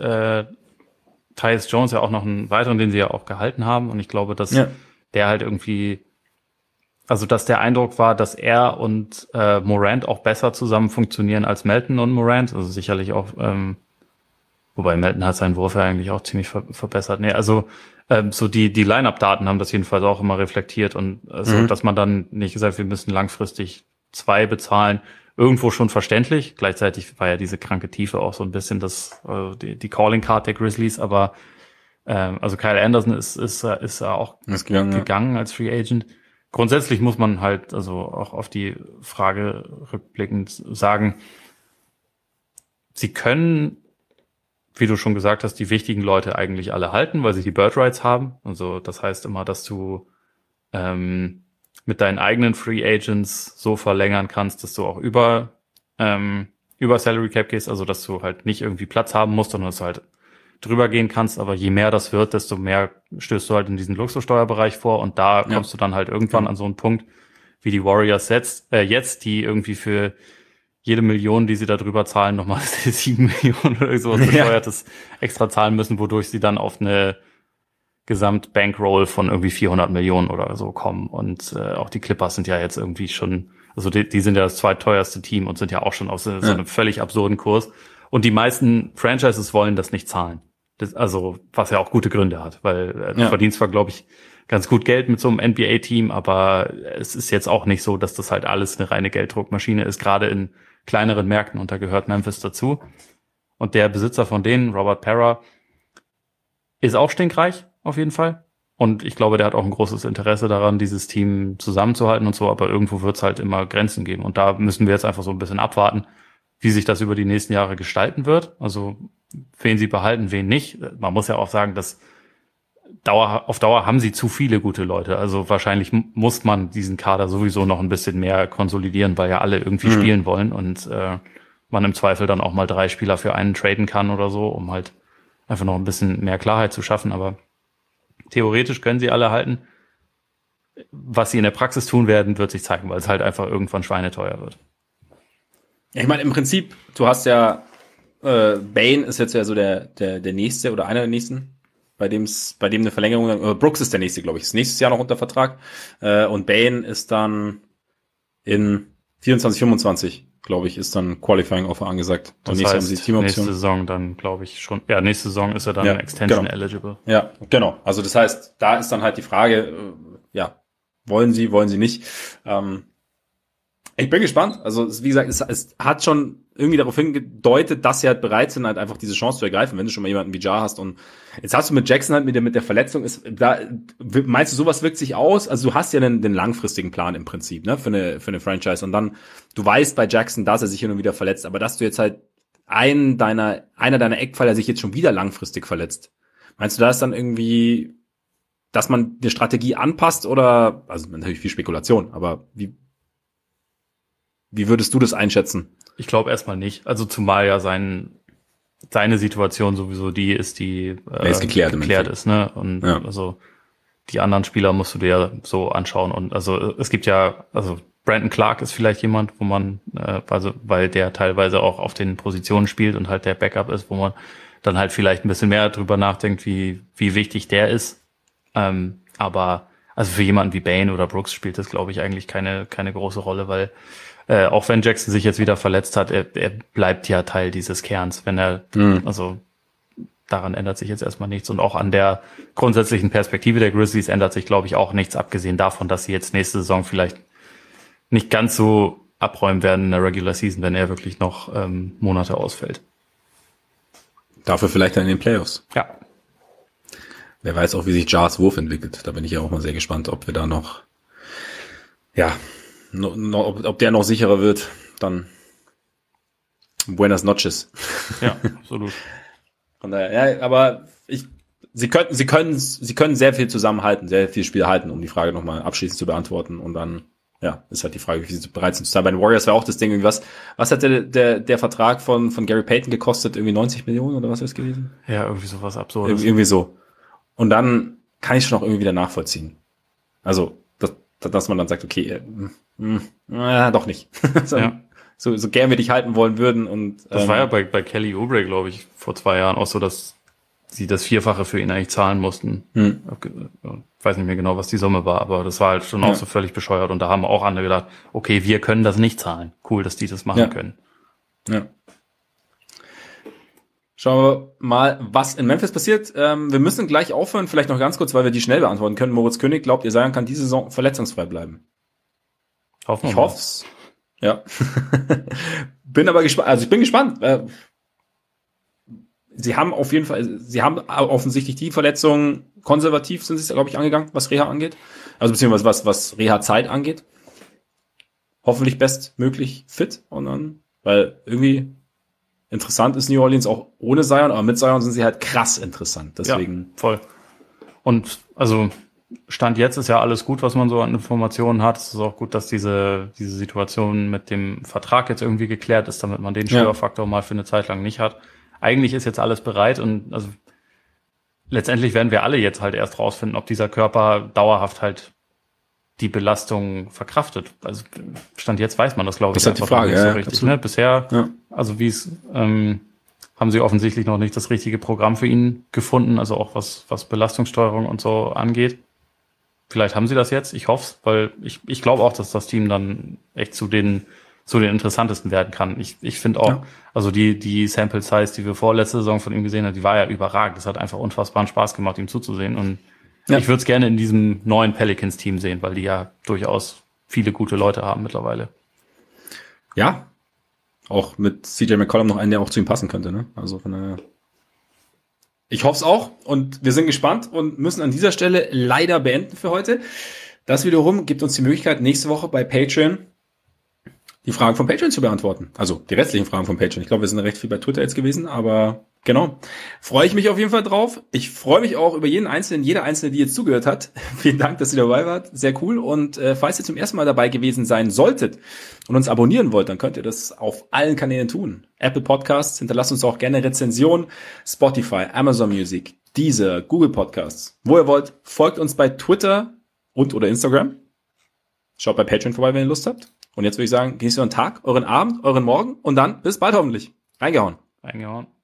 [SPEAKER 1] Tyus Jones ja auch noch einen weiteren, den sie ja auch gehalten haben. Und ich glaube, dass der halt irgendwie, also dass der Eindruck war, dass er und Morant auch besser zusammen funktionieren als Melton und Morant. Also sicherlich auch, wobei Melton hat seinen Wurf ja eigentlich auch ziemlich verbessert. Nee, also so die Line-Up-Daten haben das jedenfalls auch immer reflektiert. Und dass man dann nicht gesagt, wir müssen langfristig 2 bezahlen, irgendwo schon verständlich. Gleichzeitig war ja diese kranke Tiefe auch so ein bisschen die Calling Card der Grizzlies, aber also Kyle Anderson ist auch gegangen als Free Agent. Grundsätzlich muss man halt also auch auf die Frage rückblickend sagen, sie können, wie du schon gesagt hast, die wichtigen Leute eigentlich alle halten, weil sie die Bird Rights haben. Also das heißt immer, dass du mit deinen eigenen Free Agents so verlängern kannst, dass du auch über Salary Cap gehst, also dass du halt nicht irgendwie Platz haben musst, sondern dass du halt drüber gehen kannst, aber je mehr das wird, desto mehr stößt du halt in diesen Luxussteuerbereich vor und da kommst du dann halt irgendwann an so einen Punkt, wie die Warriors jetzt, die irgendwie für jede Million, die sie da drüber zahlen, nochmal 7 Millionen oder sowas Besteuertes extra zahlen müssen, wodurch sie dann auf eine Gesamtbankroll von irgendwie 400 Millionen oder so kommen. Und auch die Clippers sind ja jetzt irgendwie schon, also die sind ja das zweiteuerste Team und sind ja auch schon auf so einem völlig absurden Kurs. Und die meisten Franchises wollen das nicht zahlen. Also was ja auch gute Gründe hat, weil du verdienst zwar, glaube ich, ganz gut Geld mit so einem NBA-Team, aber es ist jetzt auch nicht so, dass das halt alles eine reine Gelddruckmaschine ist, gerade in kleineren Märkten, und da gehört Memphis dazu. Und der Besitzer von denen, Robert Parra, ist auch stinkreich, auf jeden Fall. Und ich glaube, der hat auch ein großes Interesse daran, dieses Team zusammenzuhalten und so, aber irgendwo wird es halt immer Grenzen geben. Und da müssen wir jetzt einfach so ein bisschen abwarten, wie sich das über die nächsten Jahre gestalten wird. Also wen sie behalten, wen nicht. Man muss ja auch sagen, dass auf Dauer haben sie zu viele gute Leute. Also wahrscheinlich muss man diesen Kader sowieso noch ein bisschen mehr konsolidieren, weil ja alle irgendwie spielen wollen und man im Zweifel dann auch mal 3 Spieler für einen traden kann oder so, um halt einfach noch ein bisschen mehr Klarheit zu schaffen. Aber theoretisch können sie alle halten. Was sie in der Praxis tun werden, wird sich zeigen, weil es halt einfach irgendwann schweineteuer wird.
[SPEAKER 2] Ja, ich meine, im Prinzip, du hast ja Bane ist jetzt ja so der nächste oder einer der nächsten, bei dem eine Verlängerung, Brooks ist der nächste, glaube ich, ist nächstes Jahr noch unter Vertrag, und Bane ist dann in 24, 25, glaube ich, ist dann Qualifying Offer angesagt.
[SPEAKER 1] Das heißt, haben sie Teamoption. Nächste Saison dann, glaube ich, schon, nächste Saison ist er dann Extension eligible.
[SPEAKER 2] Ja, genau. Also das heißt, da ist dann halt die Frage, wollen sie nicht. Ich bin gespannt. Also wie gesagt, es hat schon irgendwie darauf hingedeutet, dass sie halt bereit sind, halt einfach diese Chance zu ergreifen, wenn du schon mal jemanden wie Ja hast. Und jetzt hast du mit Jackson halt mit der Verletzung, meinst du, sowas wirkt sich aus? Also du hast ja den langfristigen Plan im Prinzip, ne, für eine Franchise. Und dann, du weißt bei Jackson, dass er sich hin und wieder verletzt, aber dass du jetzt halt einer deiner Eckpfeiler sich jetzt schon wieder langfristig verletzt. Meinst du, da ist dann irgendwie, dass man die Strategie anpasst oder, also natürlich viel Spekulation, aber wie würdest du das einschätzen?
[SPEAKER 1] Ich glaube erstmal nicht. Also zumal ja seine Situation sowieso die ist, die geklärt ist, ne? Und also die anderen Spieler musst du dir ja so anschauen. Und also es gibt ja, also Brandon Clark ist vielleicht jemand, wo man, weil der teilweise auch auf den Positionen spielt und halt der Backup ist, wo man dann halt vielleicht ein bisschen mehr drüber nachdenkt, wie wichtig der ist. Aber also für jemanden wie Bane oder Brooks spielt das, glaube ich, eigentlich keine große Rolle, weil auch wenn Jackson sich jetzt wieder verletzt hat, er bleibt ja Teil dieses Kerns, wenn er, also daran ändert sich jetzt erstmal nichts und auch an der grundsätzlichen Perspektive der Grizzlies ändert sich, glaube ich, auch nichts, abgesehen davon, dass sie jetzt nächste Saison vielleicht nicht ganz so abräumen werden in der Regular Season, wenn er wirklich noch Monate ausfällt.
[SPEAKER 2] Dafür vielleicht dann in den Playoffs.
[SPEAKER 1] Ja.
[SPEAKER 2] Wer weiß auch, wie sich Jars Wurf entwickelt. Da bin ich ja auch mal sehr gespannt, ob wir da noch, ob der noch sicherer wird, dann Buenas noches.
[SPEAKER 1] Ja, absolut.
[SPEAKER 2] Von daher, ja, aber sie können sehr viel zusammenhalten, sehr viel Spiel halten, um die Frage nochmal abschließend zu beantworten. Und dann, ja, ist halt die Frage, wie sie bereit sind zu sein. Bei den Warriors wäre auch das Ding irgendwie was hat der Vertrag von Gary Payton gekostet? Irgendwie 90 Millionen oder was ist das gewesen?
[SPEAKER 1] Ja, irgendwie sowas Absurdes.
[SPEAKER 2] Irgendwie so. Und dann kann ich schon auch irgendwie wieder nachvollziehen. Also, dass man dann sagt, okay, doch nicht.
[SPEAKER 1] Ja.
[SPEAKER 2] So gern wir dich halten wollen würden. Und
[SPEAKER 1] Das war ja bei Kelly Oubre, glaube ich, vor 2 Jahren auch so, dass sie das Vierfache für ihn eigentlich zahlen mussten. Ich weiß nicht mehr genau, was die Summe war, aber das war halt schon auch so völlig bescheuert. Und da haben auch andere gedacht, okay, wir können das nicht zahlen. Cool, dass die das machen können.
[SPEAKER 2] Ja. Schauen wir mal, was in Memphis passiert. Wir müssen gleich aufhören, vielleicht noch ganz kurz, weil wir die schnell beantworten können. Moritz König glaubt, Zion kann diese Saison verletzungsfrei bleiben. Ich hoff's. Ja. Bin aber gespannt. Also ich bin gespannt. Sie haben offensichtlich die Verletzungen konservativ, sind sie, glaube ich, angegangen, was Reha angeht. Also beziehungsweise was Reha-Zeit angeht. Hoffentlich bestmöglich fit. Und dann, weil irgendwie interessant ist New Orleans auch ohne Zion, aber mit Zion sind sie halt krass interessant. Deswegen.
[SPEAKER 1] Ja, voll. Und also Stand jetzt ist ja alles gut, was man so an Informationen hat. Es ist auch gut, dass diese Situation mit dem Vertrag jetzt irgendwie geklärt ist, damit man den Störfaktor mal für eine Zeit lang nicht hat. Eigentlich ist jetzt alles bereit und also letztendlich werden wir alle jetzt halt erst rausfinden, ob dieser Körper dauerhaft halt die Belastung verkraftet. Also Stand jetzt weiß man das, glaube ich,
[SPEAKER 2] das ist halt die Frage,
[SPEAKER 1] nicht so richtig. Ne? Bisher, also wie es haben sie offensichtlich noch nicht das richtige Programm für ihn gefunden, also auch was Belastungssteuerung und so angeht. Vielleicht haben sie das jetzt, ich hoffe es, weil ich glaube auch, dass das Team dann echt zu den interessantesten werden kann. Ich finde auch, also die Sample Size, die wir vorletzte Saison von ihm gesehen haben, die war ja überragend. Das hat einfach unfassbaren Spaß gemacht, ihm zuzusehen. Und ich würde es gerne in diesem neuen Pelicans-Team sehen, weil die ja durchaus viele gute Leute haben mittlerweile.
[SPEAKER 2] Ja, auch mit CJ McCollum noch einen, der auch zu ihm passen könnte. Ne? Also von daher. Ich hoffe es auch und wir sind gespannt und müssen an dieser Stelle leider beenden für heute. Das wiederum gibt uns die Möglichkeit, nächste Woche bei Patreon die Fragen von Patreon zu beantworten. Also die restlichen Fragen von Patreon. Ich glaube, wir sind recht viel bei Twitter jetzt gewesen, aber genau. Freue ich mich auf jeden Fall drauf. Ich freue mich auch über jede Einzelne, die jetzt zugehört hat. Vielen Dank, dass ihr dabei wart. Sehr cool. Und falls ihr zum ersten Mal dabei gewesen sein solltet und uns abonnieren wollt, dann könnt ihr das auf allen Kanälen tun. Apple Podcasts, hinterlasst uns auch gerne Rezensionen. Spotify, Amazon Music, Deezer, Google Podcasts. Wo ihr wollt, folgt uns bei Twitter und/oder Instagram. Schaut bei Patreon vorbei, wenn ihr Lust habt. Und jetzt würde ich sagen, genießt euren Tag, euren Abend, euren Morgen und dann bis bald hoffentlich. Reingehauen.